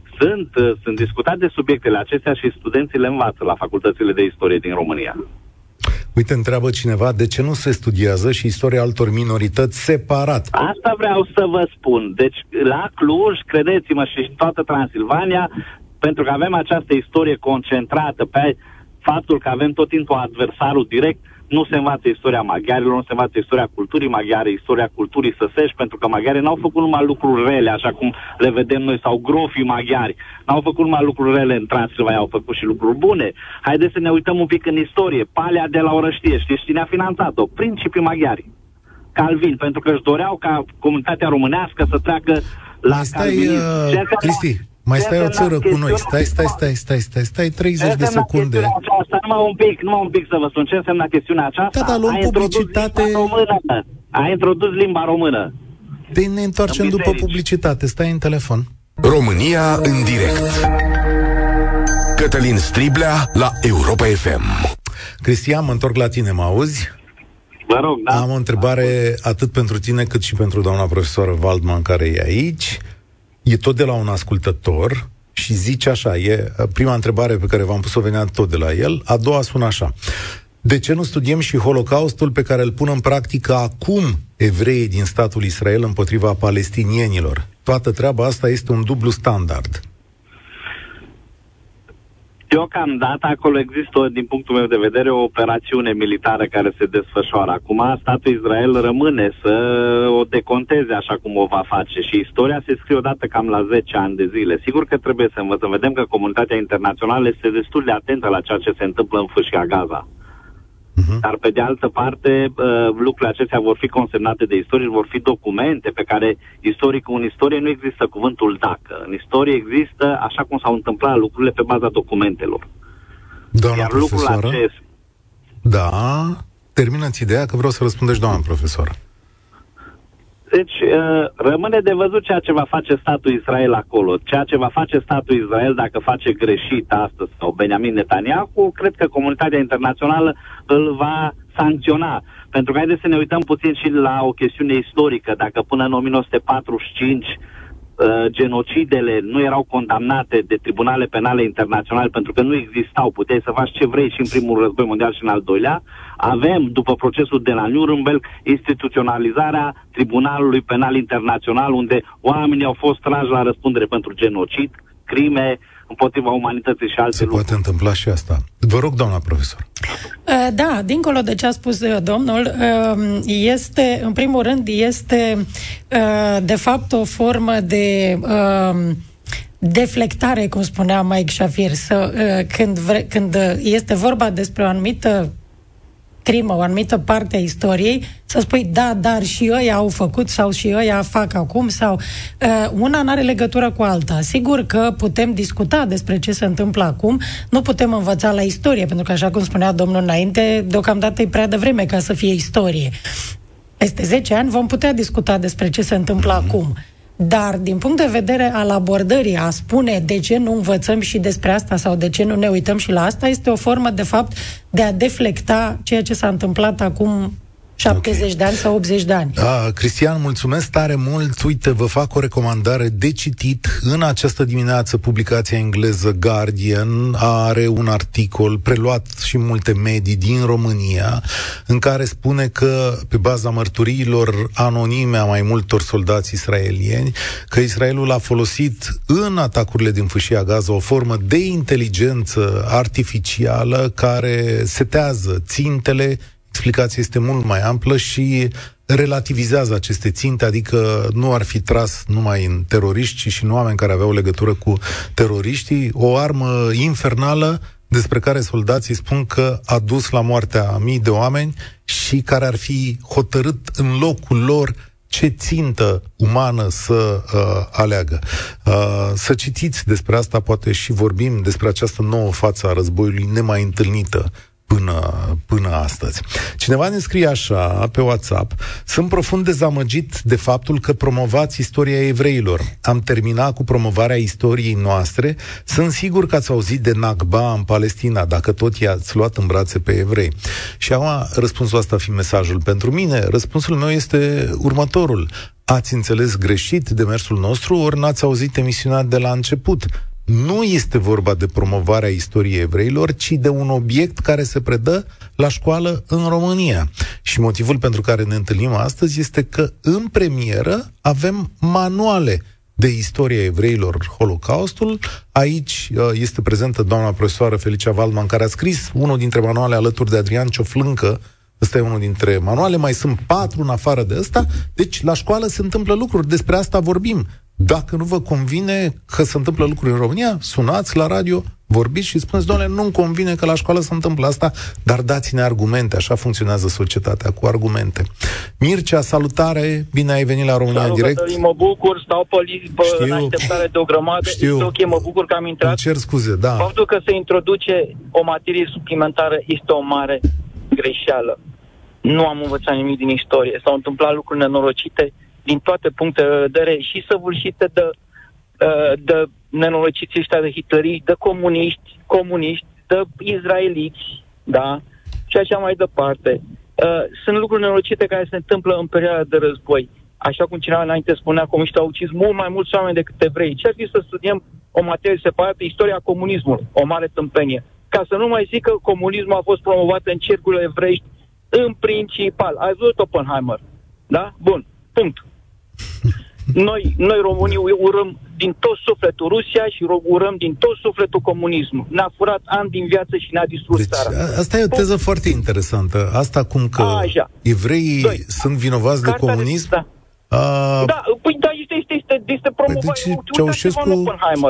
Sunt discutate subiectele acestea și studenții le învață la facultățile de istorie din România. Uite, întreabă cineva, de ce nu se studiază și istoria altor minorități separat? Asta vreau să vă spun. Deci, la Cluj, credeți-mă, și în toată Transilvania, pentru că avem această istorie concentrată pe faptul că avem tot timpul adversarul direct, nu se învață istoria maghiarilor, nu se învață istoria culturii maghiare, istoria culturii săsești, pentru că maghiarii n-au făcut numai lucruri rele, așa cum le vedem noi, sau grofii maghiari. N-au făcut numai lucruri rele în Transilvania, au făcut și lucruri bune. Haideți să ne uităm un pic în istorie. Palea de la Orăștie, știți cine a finanțat-o? Principii maghiari. Calvin, pentru că își doreau ca comunitatea românească să treacă la Calvin. Cristi, Mai stai o țără cu noi. Stai 30 de secunde. Numai un pic să vă spun ce înseamnă chestiunea aceasta. Da, luăm publicitate. A introdus limba română. Ne întoarcem după publicitate. Stai în telefon. România în direct. Cătălin Striblea la Europa FM. Cristian, mă întorc la tine, mă auzi? Vă rog, da. Am o întrebare atât pentru tine cât și pentru doamna profesoară Waldman, care e aici. E tot de la un ascultător și zice așa, e prima întrebare pe care v-am pus-o venea tot de la el, a doua spune așa: de ce nu studiem și Holocaustul pe care îl pun în practică acum evreii din statul Israel împotriva palestinienilor? Toată treaba asta este un dublu standard. Deocamdată acolo există, din punctul meu de vedere, o operațiune militară care se desfășoară. Acum statul Israel rămâne să o deconteze așa cum o va face și istoria se scrie odată cam la 10 ani de zile. Sigur că trebuie să învățăm. Vedem că comunitatea internațională este destul de atentă la ceea ce se întâmplă în Fâșia Gaza. Dar pe de altă parte, lucrurile acestea vor fi consemnate de istorie, vor fi documente pe care în istorie nu există cuvântul dacă. În istorie există așa cum s-au întâmplat lucrurile pe baza documentelor. Doamna Iar profesoară? lucrul acesta... Da, terminați ideea că vreau să răspundeți, doamna profesoară. Deci, rămâne de văzut ceea ce va face statul Israel acolo. Ceea ce va face statul Israel dacă face greșit astăzi sau Benjamin Netanyahu, cred că comunitatea internațională îl va sancționa. Pentru că haideți să ne uităm puțin și la o chestiune istorică. Dacă până în 1945 genocidele nu erau condamnate de tribunale penale internaționale pentru că nu existau, puteai să faci ce vrei și în primul război mondial și în al doilea, avem, după procesul de la Nuremberg, instituționalizarea Tribunalului Penal Internațional, unde oamenii au fost trași la răspundere pentru genocid, crime împotriva umanității și alte lucruri. Se poate întâmpla și asta. Vă rog, doamna profesor. Da, dincolo de ce a spus domnul, este, în primul rând, este de fapt o formă de deflectare, cum spunea Mike Shafir, când este vorba despre o anumită crimă, o anumită parte a istoriei, să spui, da, dar și ăia au făcut sau și ăia fac acum sau una n-are legătură cu alta. Sigur că putem discuta despre ce se întâmplă acum, nu putem învăța la istorie, pentru că, așa cum spunea domnul înainte, deocamdată e prea devreme ca să fie istorie. Peste 10 ani vom putea discuta despre ce se întâmplă acum. Dar, din punct de vedere al abordării, a spune de ce nu învățăm și despre asta sau de ce nu ne uităm și la asta, este o formă, de fapt, de a deflecta ceea ce s-a întâmplat acum 70 de ani sau 80 de ani. Cristian, mulțumesc tare mult. Uite, vă fac o recomandare de citit. În această dimineață, publicația engleză Guardian are un articol preluat și multe medii din România, în care spune că, pe baza mărturiilor anonime a mai multor soldați israelieni, că Israelul a folosit în atacurile din Fâșia Gaza o formă de inteligență artificială care setează țintele. Explicația este mult mai amplă și relativizează aceste ținte, adică nu ar fi tras numai în teroriști, ci și în oameni care aveau legătură cu teroriștii, o armă infernală despre care soldații spun că a dus la moartea a mii de oameni și care ar fi hotărât în locul lor ce țintă umană să aleagă. Să citiți despre asta, poate și vorbim despre această nouă față a războiului nemai întâlnită până astăzi. Cineva ne scrie așa pe WhatsApp: sunt profund dezamăgit de faptul că promovați istoria evreilor. Am terminat cu promovarea istoriei noastre. Sunt sigur că ați auzit de Nakba în Palestina, dacă tot i-ați luat în brațe pe evrei. Și acum răspunsul ăsta fi mesajul pentru mine. Răspunsul meu este următorul: ați înțeles greșit demersul nostru, ori n-ați auzit emisiunea de la început. Nu este vorba de promovarea istoriei evreilor, ci de un obiect care se predă la școală în România. Și motivul pentru care ne întâlnim astăzi este că în premieră avem manuale de istoria evreilor, Holocaustul. Aici este prezentă doamna profesoară Felicia Waldman, care a scris unul dintre manuale alături de Adrian Cioflâncă. Ăsta e unul dintre manuale, mai sunt 4 în afară de ăsta. Deci la școală se întâmplă lucruri, despre asta vorbim. Dacă nu vă convine că se întâmplă lucruri în România, sunați la radio, vorbiți și spuneți, doamne, nu-mi convine că la școală se întâmplă asta, dar dați-ne argumente, așa funcționează societatea, cu argumente. Mircea, salutare, bine ai venit la România Direct. Salut, mă bucur, stau în așteptare de o grămadă. Știu. Ok, mă bucur că am intrat. Îmi cer scuze, da. Faptul că se introduce o materie suplimentară este o mare greșeală. Nu am învățat nimic din istorie. S-au întâmplat lucruri nenorocite din toate punctele de vedere și săvârșite de nenorociții ăștia de hitleriști, de comuniști, de izraeliți, da? Și așa mai departe. Sunt lucruri nenorocite care se întâmplă în perioada de război. Așa cum cineva înainte spunea, comuniștii au ucis mult mai mulți oameni decât evrei. Ce ar fi să studiem o materie separată, istoria comunismului, o mare tâmpenie. Ca să nu mai zic că comunismul a fost promovat în cercurile evreiești în principal. Ai văzut Oppenheimer? Da? Bun. Punct. Noi românii urăm din tot sufletul Rusia și urăm din tot sufletul comunismul. Ne-a furat ani din viață și ne-a distrus țara. Asta e o teză foarte interesantă. Asta cum că evreii sunt vinovați de comunism? Da, păi da, este promovat. Ceaușescu,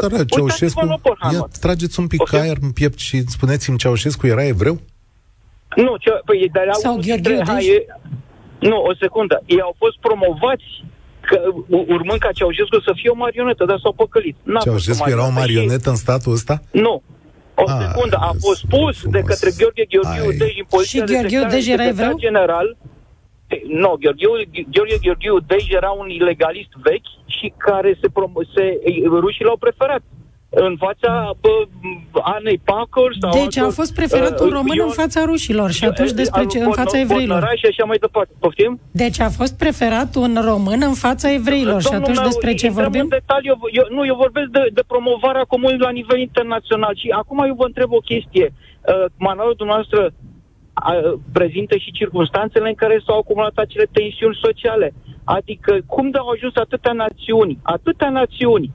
ia, trageți un pic aer în piept și spuneți-mi, Ceaușescu era evreu? Nu, dar sau Gheorghiu Dej? Nu, o secundă. Ei au fost promovați urmând ca Ceaușescu să fie o marionetă, dar s-au păcălit. Ceaușescu era o marionetă în statul ăsta? Nu. O secundă. A fost spus de către Gheorghiu Dej în poziția de secretar general. Nu, Gheorghiu Dej era un ilegalist vechi și care rușii l-au preferat în fața Anei Pacăr sau... Deci a fost preferat un român în fața rușilor și atunci în fața evreilor. Și așa mai departe. Poftim? Deci a fost preferat un român în fața evreilor și atunci despre ce vorbim? Eu vorbesc de promovarea comunului la nivel internațional și acum eu vă întreb o chestie. Manualul dumneavoastră prezintă și circunstanțele în care s-au acumulat acele tensiuni sociale. Adică cum de au ajuns atâtea națiuni.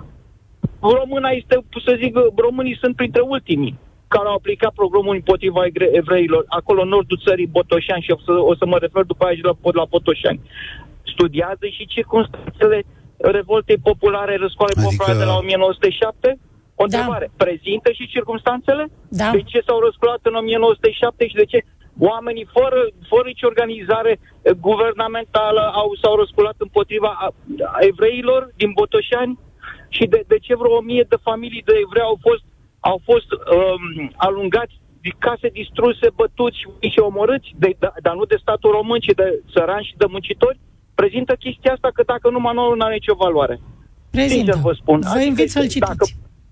Românii sunt printre ultimii care au aplicat programul împotriva evreilor, acolo în nordul țării, Botoșani, și o să mă refer după aia și la Botoșani. Studiază și circunstanțele revoltei populare, răscoalei populare de la 1907? O întrebare. Prezintă și circunstanțele? Da. De ce s-au răsculat în 1907 și de ce oamenii fără nici organizare guvernamentală s-au răsculat împotriva evreilor din Botoșani? Și de ce vreo 1000 de familii de evrei au fost alungați, de case distruse, bătuți și omorâți, dar nu de statul român, ci de țărani și de muncitori? Prezintă chestia asta, că dacă nu, manualul n-are nicio valoare. Prezintă. Sincer vă spun. Vă invit să-l citiți.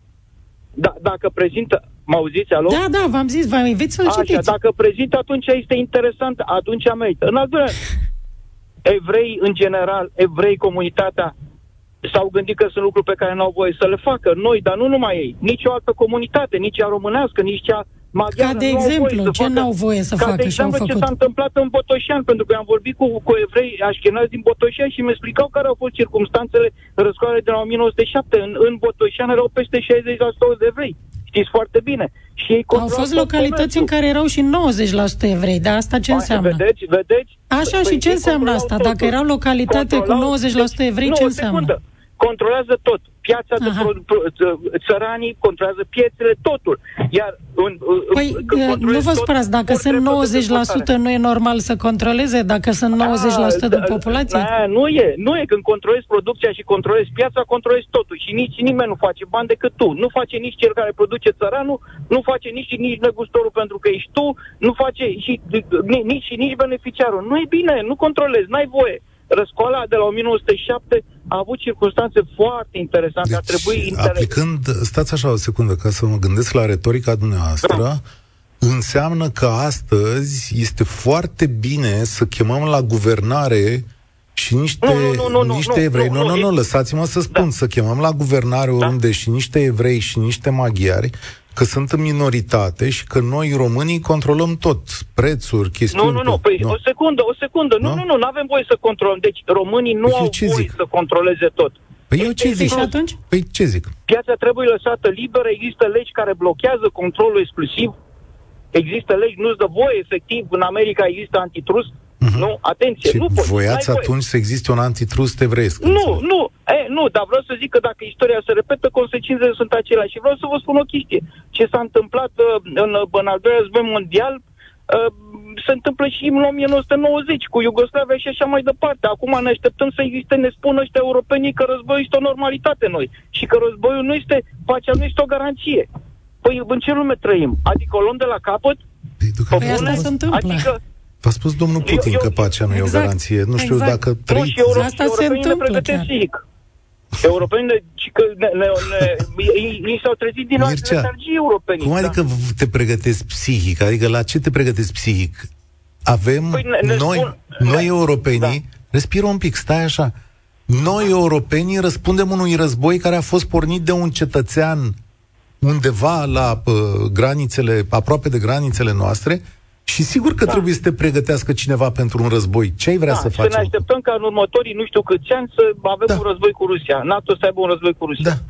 Dacă prezintă... Mă auziți, alo? Da, v-am zis, vă invit să-l citiți. Dacă prezintă, atunci este interesant, atunci merită. În al doilea, evrei, în general, comunitatea, s-au gândit că sunt lucruri pe care n-au voie să le facă noi, dar nu numai ei. Nici o altă comunitate, nici cea românească, nici cea maghiară. Ca de exemplu, ce n-au voie să facă și au făcut? Ce s-a întâmplat în Botoșani, pentru că am vorbit cu evrei așchenazi din Botoșani și mi explicau care au fost circumstanțele răscoalei de la 1907. În Botoșani erau peste 60% de evrei. Știți foarte bine. Și ei au fost localități în care erau și 90% evrei, dar asta ce înseamnă? Vedeți? Așa, și ce înseamnă asta? Dacă erau localitate cu 90% evrei, ce înseamnă? Controlează tot. Piața țăranii controlează piețele, totul. Iar nu vă spărați, dacă sunt 90%, nu e normal să controleze? Dacă sunt 90% din populație? Nu e. Când controlezi producția și controlezi piața, controlezi totul. Și nici nimeni nu face bani decât tu. Nu face nici cel care produce țăranul, nu face nici negustorul pentru că ești tu, nu face nici beneficiarul. Nu e bine, nu controlezi, n-ai voie. Răscoala de la 1907 a avut circunstanțe foarte interesante. Deci, a trebuit aplicând, stați așa o secundă ca să mă gândesc la retorica dumneavoastră, înseamnă că astăzi este foarte bine să chemăm la guvernare și niște evrei. Nu, lăsați-mă să spun, să chemăm la guvernare oriunde și niște evrei și niște maghiari, că sunt în minoritate și că noi, românii, controlăm tot. Prețuri, chestiuni... O secundă. Nu avem voie să controlăm. Deci românii nu au voie să controleze tot. Păi eu ce zic? Și atunci? Păi ce zic? Piața trebuie lăsată liberă, există legi care blochează controlul exclusiv, există legi, nu-ți dă voie, efectiv, în America există antitrust, Nu? Atenție, și nu poți. voiați atunci să existe un antitrust evreiesc? Nu, dar vreau să zic că dacă istoria se repetă, consecințele sunt aceleași. Și vreau să vă spun o chestie. Ce s-a întâmplat în al doilea război mondial se întâmplă și în 1990 cu Iugoslavia și așa mai departe. Acum ne așteptăm să existe, ne spun ăștia europenii că războiul este o normalitate noi și că războiul nu este, pacea nu este o garanție. Păi în ce lume trăim? Adică o luăm de la capăt? Păi asta se întâmplă. Adică v-a spus domnul Putin că pacea nu e o garanție. Nu știu dacă trăiți. Asta se întâmplă chiar. Europenii, ei s-au trezit din energie europenii. Cum adică te pregătesc psihic? Adică la ce te pregătesc psihic? Avem noi europenii, respiră un pic, stai așa. Noi europenii răspundem unui război care a fost pornit de un cetățean undeva la granițele, aproape de granițele noastre. Și sigur că trebuie să te pregătească cineva pentru un război. Ce ai vrea să faci? Să ne așteptăm ca în următorii nu știu câți ani să avem un război cu Rusia. NATO să aibă un război cu Rusia. Da.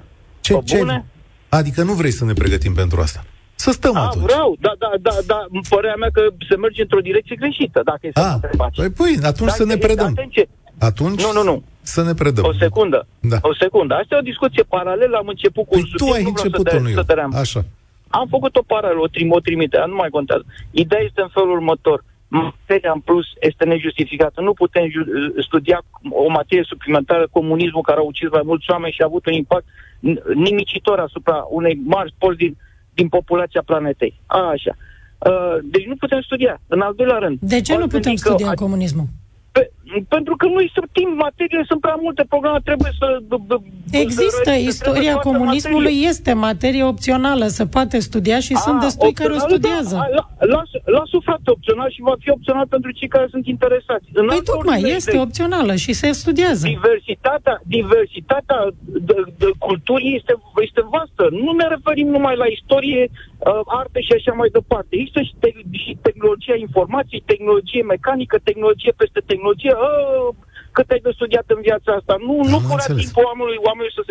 Adică nu vrei să ne pregătim pentru asta? Să stăm atunci. Vreau, dar părerea mea că se merge într-o direcție greșită, dacă e să întrebați. Păi, atunci să ne predăm. Atunci nu. Să ne predăm. O secundă. Da. O secundă. Asta e o discuție paralelă, am început cu un subiect. Tu ai început-o, nu eu. Așa. Am făcut o paralelă, o trimite, nu mai contează. Ideea este în felul următor. Materia în plus este nejustificată. Nu putem studia o materie suplimentară, comunismul care a ucis mai mulți oameni și a avut un impact nimicitor asupra unei mari porți din populația planetei. Așa. Deci nu putem studia. În al doilea rând. De ce nu putem studia comunismul? Pentru că nu este timp, materiile sunt prea multe, programe trebuie să... Există, istoria comunismului este materie opțională, se poate studia și sunt destui care o studiază. Las-o, frate, opțional și va fi opțional pentru cei care sunt interesați. Păi tocmai, este opțională și se studiază. Diversitatea de culturii este vastă. Nu ne referim numai la istorie, arte și așa mai departe. Există și tehnologia informației, tehnologie mecanică, tehnologie peste tehnologie. Cât ai de studiat în viața asta? Nu cura timpul oamenii să se...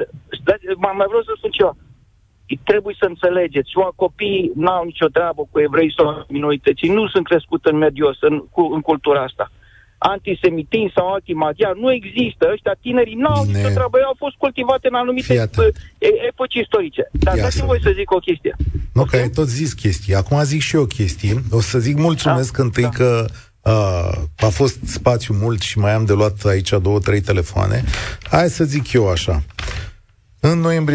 Mai vreau să spun ceva. Trebuie să înțelegeți. Copiii n-au nicio treabă cu evrei sau minorități. Nu sunt crescuți în medios, în cultura asta. Antisemitism sau antimaghiar nu există. Ăștia tinerii n-au nicio treabă. Ei au fost cultivate în anumite epoci istorice. Dar dați-mi voi să zic o chestie. Nu, că ai tot zis chestii. Acum zic și eu chestii. O să zic mulțumesc întâi că a fost spațiu mult și mai am de luat aici 2-3 telefoane. Hai să zic eu așa. În noiembrie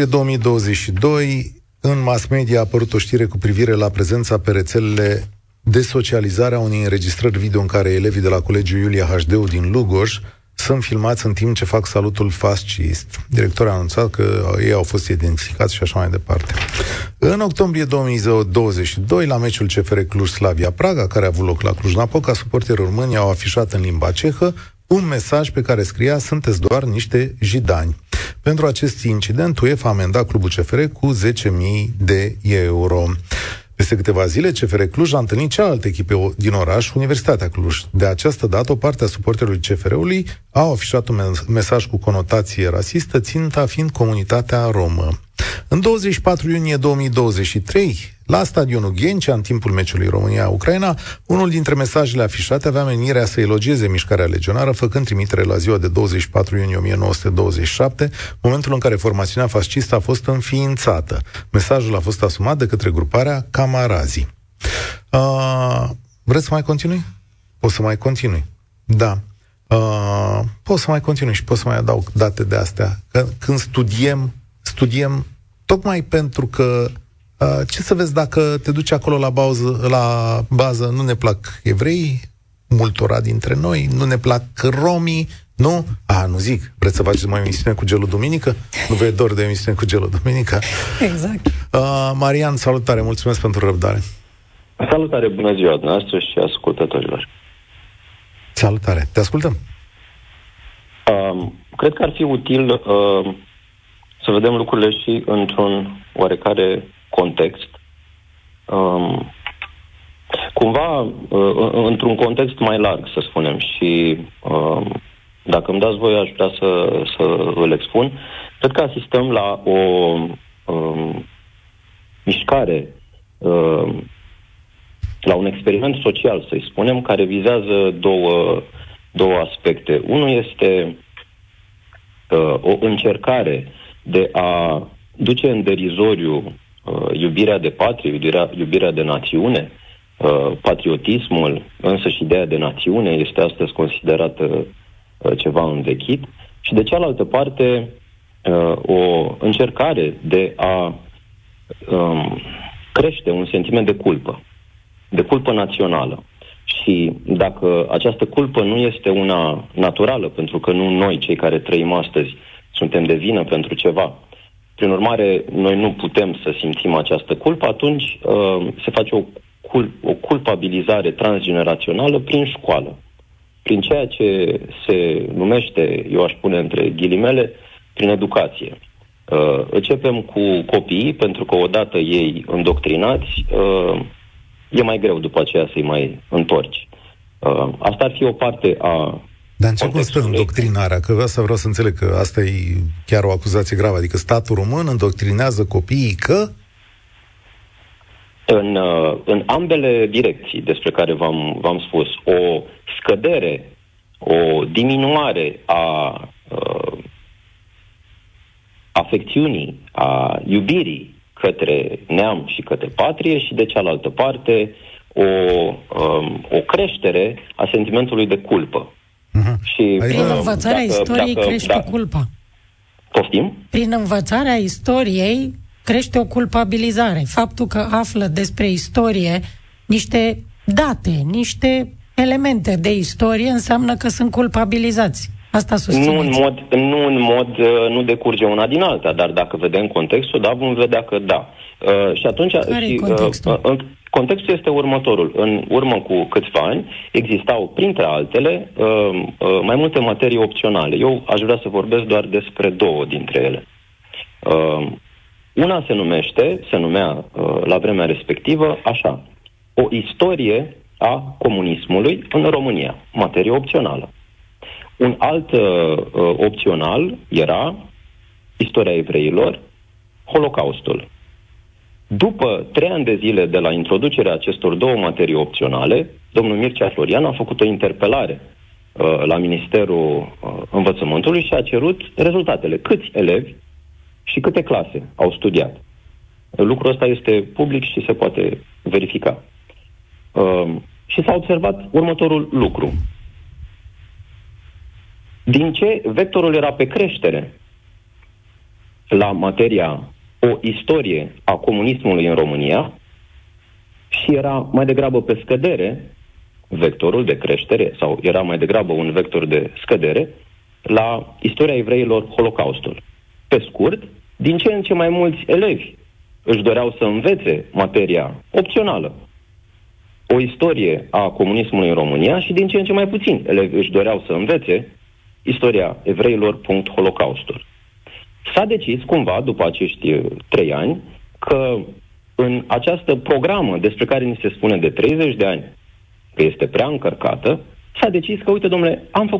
2022, în mass media a apărut o știre cu privire la prezența pe rețelele de socializare a unei înregistrări video în care elevii de la Colegiul Iulia HD din Lugoj sunt filmați în timp ce fac salutul fascist. Directorul a anunțat că ei au fost identificați și așa mai departe. În octombrie 2022, la meciul CFR Cluj-Slavia Praga, care a avut loc la Cluj-Napoca, suporterii români au afișat în limba cehă un mesaj pe care scria: sunteți doar niște jidani. Pentru acest incident, UEFA a amendat clubul CFR cu 10.000 de euro. Peste câteva zile, CFR Cluj a întâlnit cealaltă echipă din oraș, Universitatea Cluj. De această dată, o parte a suporterilor CFR-ului au afișat un mesaj cu conotație rasistă, ținta fiind comunitatea romă. În 24 iunie 2023, la stadionul Ghencea, în timpul meciului România-Ucraina, unul dintre mesajele afișate avea menirea să elogieze mișcarea legionară, făcând trimitere la ziua de 24 iunie 1927, momentul în care formațiunea fascistă a fost înființată. Mesajul a fost asumat de către gruparea Camarazii. Vreți să mai continui? O să mai continui. Da. Pot să mai continui și pot să mai adaug date de astea. Că când studiem tocmai pentru că ce să vezi dacă te duci acolo la bază, nu ne plac evrei, multora dintre noi, nu ne plac romii, nu? Nu zic, vreți să faceți mai emisiune cu Gelu Duminică? Nu vei dor de emisiune cu Gelu Duminică? Exact. Marian, salutare, mulțumesc pentru răbdare. Salutare, bună ziua dumneavoastră și ascultătorilor. Salutare, te ascultăm. Cred că ar fi util să vedem lucrurile și într-un oarecare context. Cumva, într-un context mai larg, să spunem. Și dacă îmi dați voi, aș vrea să îl expun. Cred că asistăm la o mișcare la un experiment social, să-i spunem, care vizează două aspecte. Unul este o încercare de a duce în derizoriu iubirea de patrie, iubirea de națiune, patriotismul, însă și ideea de națiune este astăzi considerată ceva învechit, și de cealaltă parte o încercare de a crește un sentiment de culpă națională. Și dacă această culpă nu este una naturală, pentru că nu noi, cei care trăim astăzi, suntem de vină pentru ceva, prin urmare, noi nu putem să simțim această culpă, atunci se face o culpabilizare transgenerațională prin școală, prin ceea ce se numește, eu aș pune între ghilimele, prin educație. Începem cu copiii, pentru că odată ei îndoctrinați, e mai greu după aceea să-i mai întorci. Asta ar fi o parte a... Dar în ce constă îndoctrinarea? Că asta vreau să înțeleg, că asta e chiar o acuzație gravă. Adică statul român îndoctrinează copiii că... În ambele direcții despre care v-am spus, o scădere, o diminuare a afecțiunii, a iubirii către neam și către patrie, și de cealaltă parte o creștere a sentimentului de culpă. Și, prin învățarea istoriei crește culpa. Poftim? Prin învățarea istoriei crește o culpabilizare. Faptul că află despre istorie niște date, niște elemente de istorie, înseamnă că sunt culpabilizați. Asta susțineți. Nu decurge una din alta, dar dacă vedem contextul, da, vom vedea că da. Și atunci... Care e contextul? Contextul este următorul. În urmă cu câțiva ani existau, printre altele, mai multe materii opționale. Eu aș vrea să vorbesc doar despre două dintre ele. Una se numea la vremea respectivă așa: o istorie a comunismului în România, materie opțională. Un alt opțional era istoria evreilor, Holocaustul. După 3 ani de zile de la introducerea acestor două materii opționale, domnul Mircea Florian a făcut o interpelare la Ministerul Învățământului și a cerut rezultatele. Câți elevi și câte clase au studiat. Lucrul ăsta este public și se poate verifica. Și s-a observat următorul lucru. Din ce vectorul era pe creștere la materia o istorie a comunismului în România, și era mai degrabă pe scădere vectorul de creștere, sau era mai degrabă un vector de scădere la istoria evreilor, Holocaustul. Pe scurt, din ce în ce mai mulți elevi își doreau să învețe materia opțională, o istorie a comunismului în România, și din ce în ce mai puțini elevi își doreau să învețe istoria evreilor, Holocaustul. S-a decis cumva, după acești 3 ani, că în această programă despre care ni se spune de 30 de ani că este prea încărcată, s-a decis că, uite, domnule,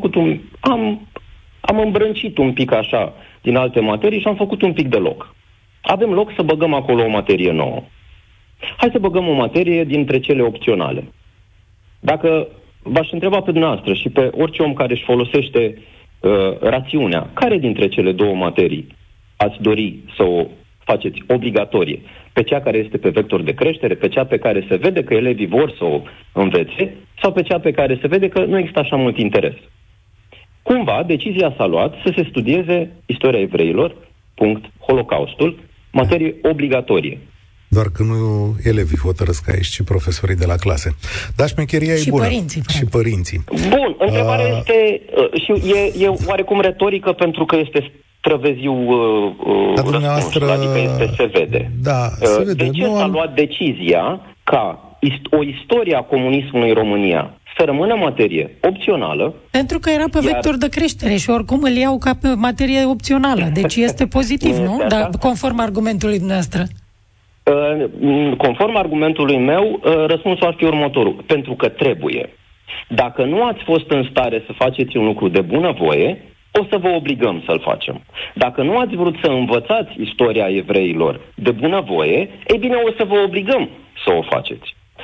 am îmbrâncit un pic așa din alte materii și am făcut un pic de loc. Avem loc să băgăm acolo o materie nouă. Hai să băgăm o materie dintre cele opționale. Dacă v-aș întreba pe dumneavoastră și pe orice om care își folosește rațiunea, care dintre cele două materii ați dori să o faceți obligatorie? Pe cea care este pe vector de creștere, pe cea pe care se vede că elevii vor să o învețe, sau pe cea pe care se vede că nu există așa mult interes? Cumva, decizia s-a luat să se studieze istoria evreilor, Holocaustul, materie obligatorie. Doar că nu elevii hotărăsc aici, ci profesorii de la clase. Dar șmecheria e bună. Și părinții. Bun, întrebarea este, și e oarecum retorică, pentru că este străveziu răspunsul, adică se vede. Da, se vede. De ce s-a luat decizia ca o istorie a comunismului în România să rămână materie opțională? Pentru că era pe vector de creștere și oricum îl iau ca pe materie opțională. Deci este pozitiv, nu? Dar conform argumentului dumneavoastră. Conform argumentului meu, răspunsul ar fi următorul. Pentru că trebuie. Dacă nu ați fost în stare să faceți un lucru de bunăvoie, o să vă obligăm să-l facem. Dacă nu ați vrut să învățați istoria evreilor de bunăvoie, ei bine, o să vă obligăm să o faceți.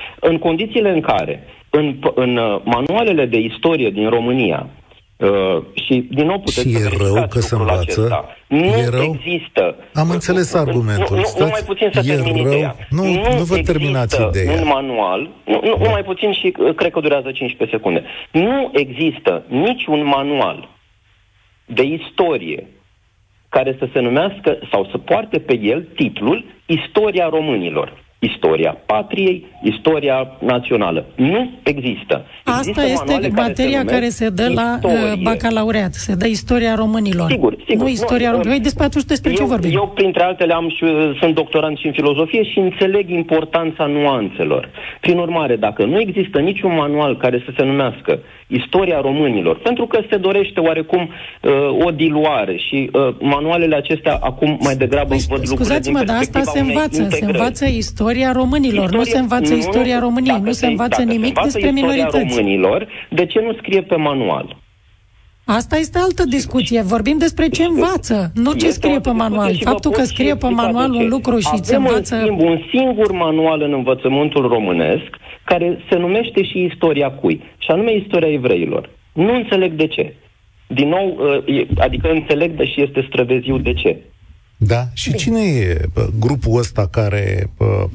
În condițiile în care în manualele de istorie din România, și din nou puteți și e rău că se învață acesta, nu există. Am înțeles argumentul. Nu mai puțin să termin ideea. Nu vă terminați ideea. Un manual, nu mai puțin și cred că durează 15 secunde. Nu există niciun manual de istorie care să se numească sau să poarte pe el titlul Istoria românilor. Istoria patriei, istoria națională. Nu există. Asta este materia care se dă la bacalaureat. Se dă istoria românilor. Sigur. Nu istoria românilor. Despre atunci despre ce vorbim? Eu, printre altele, sunt doctorant și în filozofie și înțeleg importanța nuanțelor. Prin urmare, dacă nu există niciun manual care să se numească Istoria românilor, pentru că se dorește oarecum o diluare și manualele acestea acum mai degrabă văd lucrurile. Scuzați-mă, dar asta se învață. Se învață istoria românilor. Nu se învață istoria României. Nu se învață nimic despre minorități. Românilor, de ce nu scrie pe manual? Asta este altă discuție. Vorbim despre ce învață, nu ce scrie pe manual. Faptul că scrie pe manual un lucru și se învață... Avem un singur manual în învățământul românesc care se numește și Istoria cui? Și anume Istoria evreilor. Nu înțeleg de ce. Din nou, adică înțeleg, deși este străveziu, de ce. Da, și cine e grupul ăsta care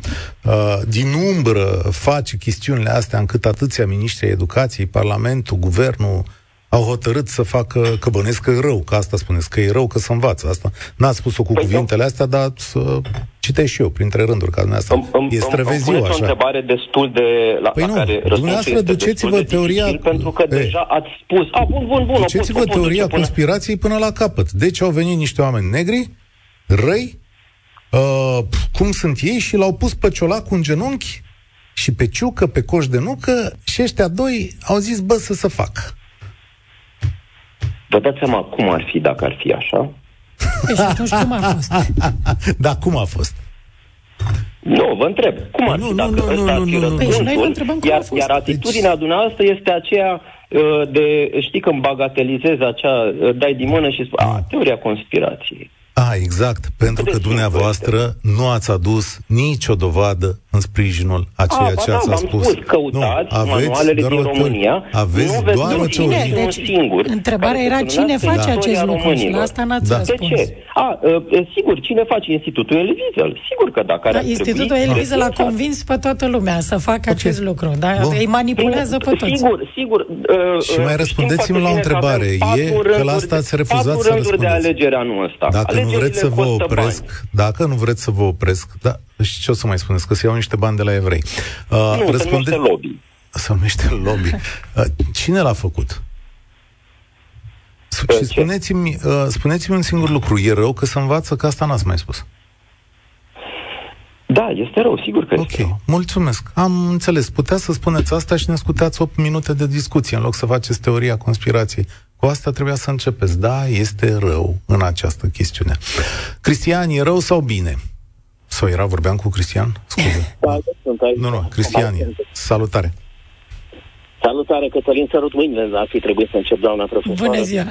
din umbră face chestiunile astea încât atâția miniștri educației, Parlamentul, Guvernul au hotărât să facă, că bănesc că e rău, că asta spuneți, că e rău că se învață asta. N-ați spus-o cu cuvintele astea, dar să citesc și eu printre rânduri, ca dumneavoastră. E străveziu așa. o întrebare destul de... la care răspunsul este destul de dificil, pentru că deja ați spus... Bun. Duceți-vă teoria conspirației până la capăt. Deci au venit niște oameni negri, răi, cum sunt ei, și l-au pus pe Ciolacu în genunchi și pe Ciucă, pe coș de nucă, și ăștia doi au zis, să se facă. Vă dați seama cum ar fi dacă ar fi așa? Și atunci cum a fost? Da, cum a fost? Nu, vă întreb. Cum ar fi dacă ăsta ar fi răspunsul? Iar atitudinea dumneavoastră este aceea de, știi, când bagatelizezi acea, dai din mână și spui, teoria conspirației. Exact, pentru că dumneavoastră nu ați adus nicio dovadă în sprijinul a ceea ce ați spus. Căutați manualele din România, aveți nu doar o teorie. Deci, întrebarea era cine face acest lucru și la asta n-ați răspuns. De ce? Sigur, cine face? Institutul Elie Wiesel. Sigur că dacă ar Institutul Elie Wiesel l-a convins pe toată lumea să facă acest lucru, dar îi manipulează pe toți. Sigur. Și mai răspundeți-mi la o întrebare. E că la asta ați refuzat să răspundeți. De alegere anul ăsta. Dacă nu vreți să vă opresc, și ce o să mai spuneți? Că se iau niște bani de la evrei. Se numește lobby. Se numește lobby. Cine l-a făcut? Și spuneți-mi un singur lucru. E rău că se învață, că asta n-ați mai spus. Da, este rău, sigur că este rău. Mulțumesc. Am înțeles. Puteți să spuneți asta și ne scuteați 8 minute de discuție în loc să faceți teoria conspirației. Cu asta trebuia să începeți. Da, este rău în această chestiune. Cristian, e rău sau bine? Sau vorbeam cu Cristian? Scuze. Da, sunt aici. Nu, Cristian, salutare. Salutare, Cătălin, sărut mâinile, ar fi trebuit să încep, doamna profesoară. Bună ziua!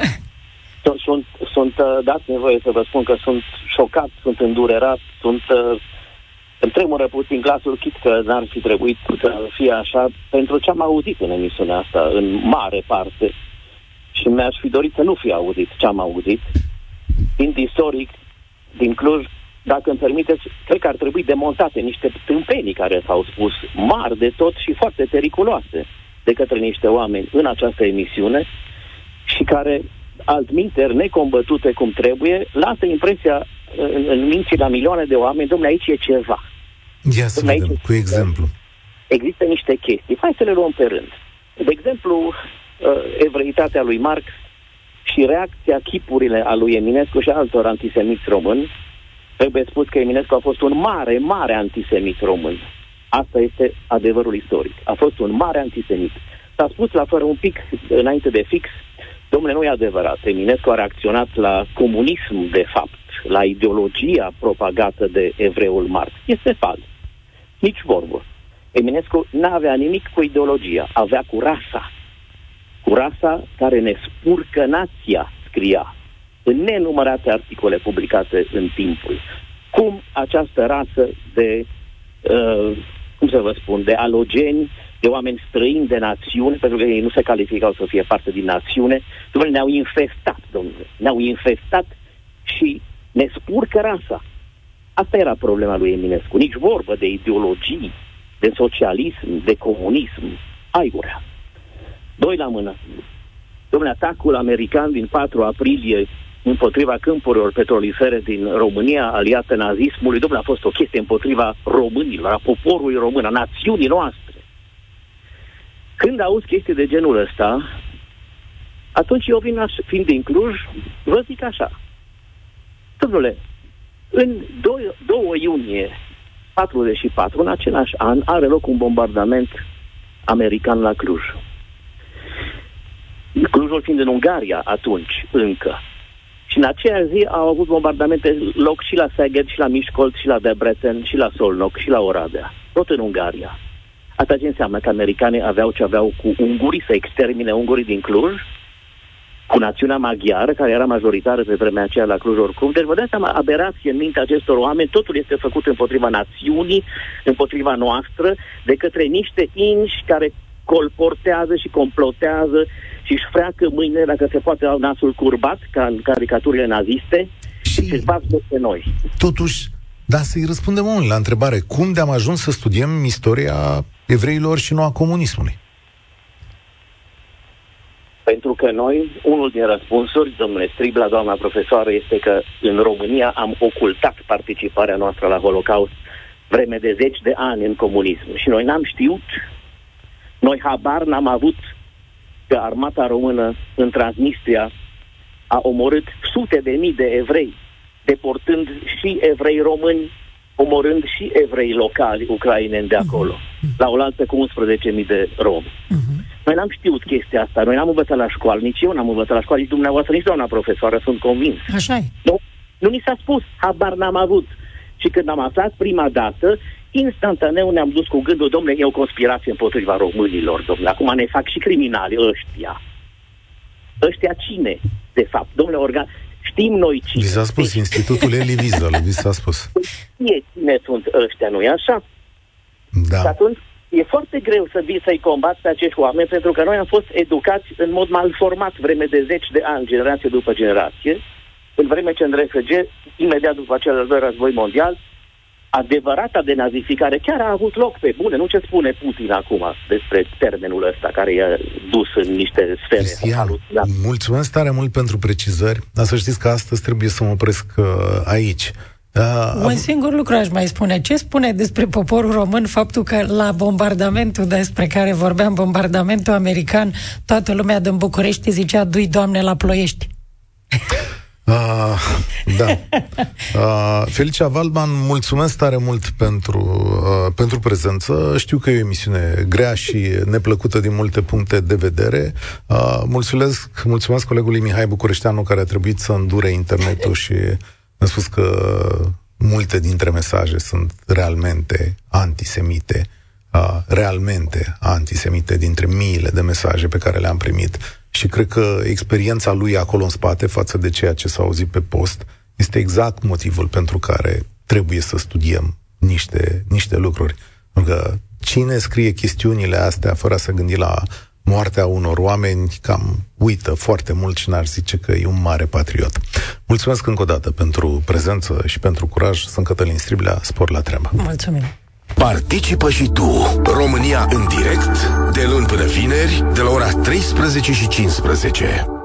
Dați nevoie să vă spun că sunt șocat, sunt îndurerat, îmi tremură puțin glasul, chit că n-ar fi trebuit să fie așa, pentru ce am auzit în emisiunea asta, în mare parte. Și mi-aș fi dorit să nu fi auzit ce am auzit. Fiind istoric, din Cluj, dacă îmi permiteți, cred că ar trebui demontate niște tâmpenii care s-au spus mari de tot și foarte periculoase de către niște oameni în această emisiune și care, altminteri, necombătute cum trebuie, lasă impresia în minții la milioane de oameni, dom'le, aici e ceva. Ia să vedem, cu exemplu. Există niște chestii. Hai să le luăm pe rând. De exemplu, evreitatea lui Marx și reacția, chipurile a lui Eminescu și altor antisemiți români. Trebuie spus că Eminescu a fost un mare, mare antisemit român. Asta este adevărul istoric. A fost un mare antisemit. S-a spus la fără un pic înainte de fix, dom'le, nu e adevărat. Eminescu a reacționat la comunism, de fapt, la ideologia propagată de evreul Marx. Este fals. Nici vorbă. Eminescu n-avea nimic cu ideologia, avea cu rasa. Cu rasa care ne spurcă nația, scria în nenumărate articole publicate în timpul. Cum această rasă de cum să vă spun, de alogeni, de oameni străini, de națiuni, pentru că ei nu se calificau să fie parte din națiune. Dom'le, ne-au infestat, domnule. Ne-au infestat și ne spurcă rasa. Asta era problema lui Eminescu. Nici vorbă de ideologii, de socialism, de comunism. Aiurea. Doi la mână. Dom'le, atacul american din 4 aprilie împotriva câmpurilor petrolifere din România, aliată nazismului, dom'le, a fost o chestie împotriva românilor, a poporului român, a națiunii noastre. Când auzi chestii de genul ăsta, atunci eu vin, fiind din Cluj, vă zic așa. Dom'le, în 2 iunie 44, în același an, are loc un bombardament american la Cluj. Clujul fiind în Ungaria atunci, încă. Și în aceea zi au avut bombardamente loc și la Szeged, și la Miskolc, și la Debrecen, și la Szolnok, și la Oradea. Tot în Ungaria. Asta ce înseamnă? Că americanii aveau ce aveau cu ungurii, să extermine ungurii din Cluj, cu națiunea maghiară, care era majoritară pe vremea aceea la Cluj oricum. Deci vă dați seama, aberație în mintea acestor oameni, totul este făcut împotriva națiunii, împotriva noastră, de către niște inși care colportează și complotează și își freacă mâinile, dacă se poate, au nasul curbat, ca în caricaturile naziste, și își bat pe noi. Totuși, da, să-i răspundem la întrebare. Cum de-am ajuns să studiem istoria evreilor și nu a comunismului? Pentru că noi, unul din răspunsuri, domnule Striblea, doamna profesoară, este că în România am ocultat participarea noastră la Holocaust vreme de 10 de ani în comunism. Și noi n-am știut, noi habar n-am avut că armata română în Transnistria a omorât sute de mii de evrei, deportând și evrei români, omorând și evrei locali ucraineni de acolo, la oaltă cu 11.000 de romi. Noi n-am știut chestia asta, noi n-am învățat la școală, nici eu n-am învățat la școală, nici dumneavoastră, nici doamna profesoară, sunt convins. Așa e. Nu ni s-a spus, habar n-am avut. Și când am aflat prima dată, instantaneu ne-am dus cu gândul, domnule, e o conspirație împotriva românilor, domnule, acum ne fac și criminali ăștia. Ăștia cine, de fapt? Domnule, știm noi cine. Vi s-a spus, Institutul Elie Wiesel, vi s-a spus. Cine sunt ăștia, nu-i așa? Da. Și atunci e foarte greu să vii să-i combați pe acești oameni, pentru că noi am fost educați în mod malformat vreme de 10 de ani, generație după generație, în vreme ce în RFG, imediat după cel al doilea război mondial, adevărata denazificare chiar a avut loc pe bune, nu ce spune Putin acum despre termenul ăsta care e dus în niște sfere. Cristian, mulțumesc tare mult pentru precizări, dar să știți că astăzi trebuie să mă opresc aici. Un singur lucru aș mai spune. Ce spune despre poporul român faptul că la bombardamentul despre care vorbeam, bombardamentul american, toată lumea din București zicea, du-i Doamne la Ploiești? Da. Felicia Waldman, mulțumesc tare mult pentru prezență. Știu că e o emisiune grea și neplăcută din multe puncte de vedere. Mulțumesc colegului Mihai Bucureșteanu, care a trebuit să îndure internetul și mi-a spus că multe dintre mesaje sunt realmente antisemite dintre miile de mesaje pe care le-am primit. Și cred că experiența lui acolo în spate, față de ceea ce s-a auzit pe post, este exact motivul pentru care trebuie să studiem niște lucruri. Pentru că cine scrie chestiunile astea fără a se gândi la moartea unor oameni, cam uită foarte mult și n-aș zice că e un mare patriot. Mulțumesc încă o dată pentru prezență și pentru curaj. Sunt Cătălin Striblea, spor la treabă. Mulțumim! Participă și tu, România în direct, de luni până vineri, de la ora 13:15.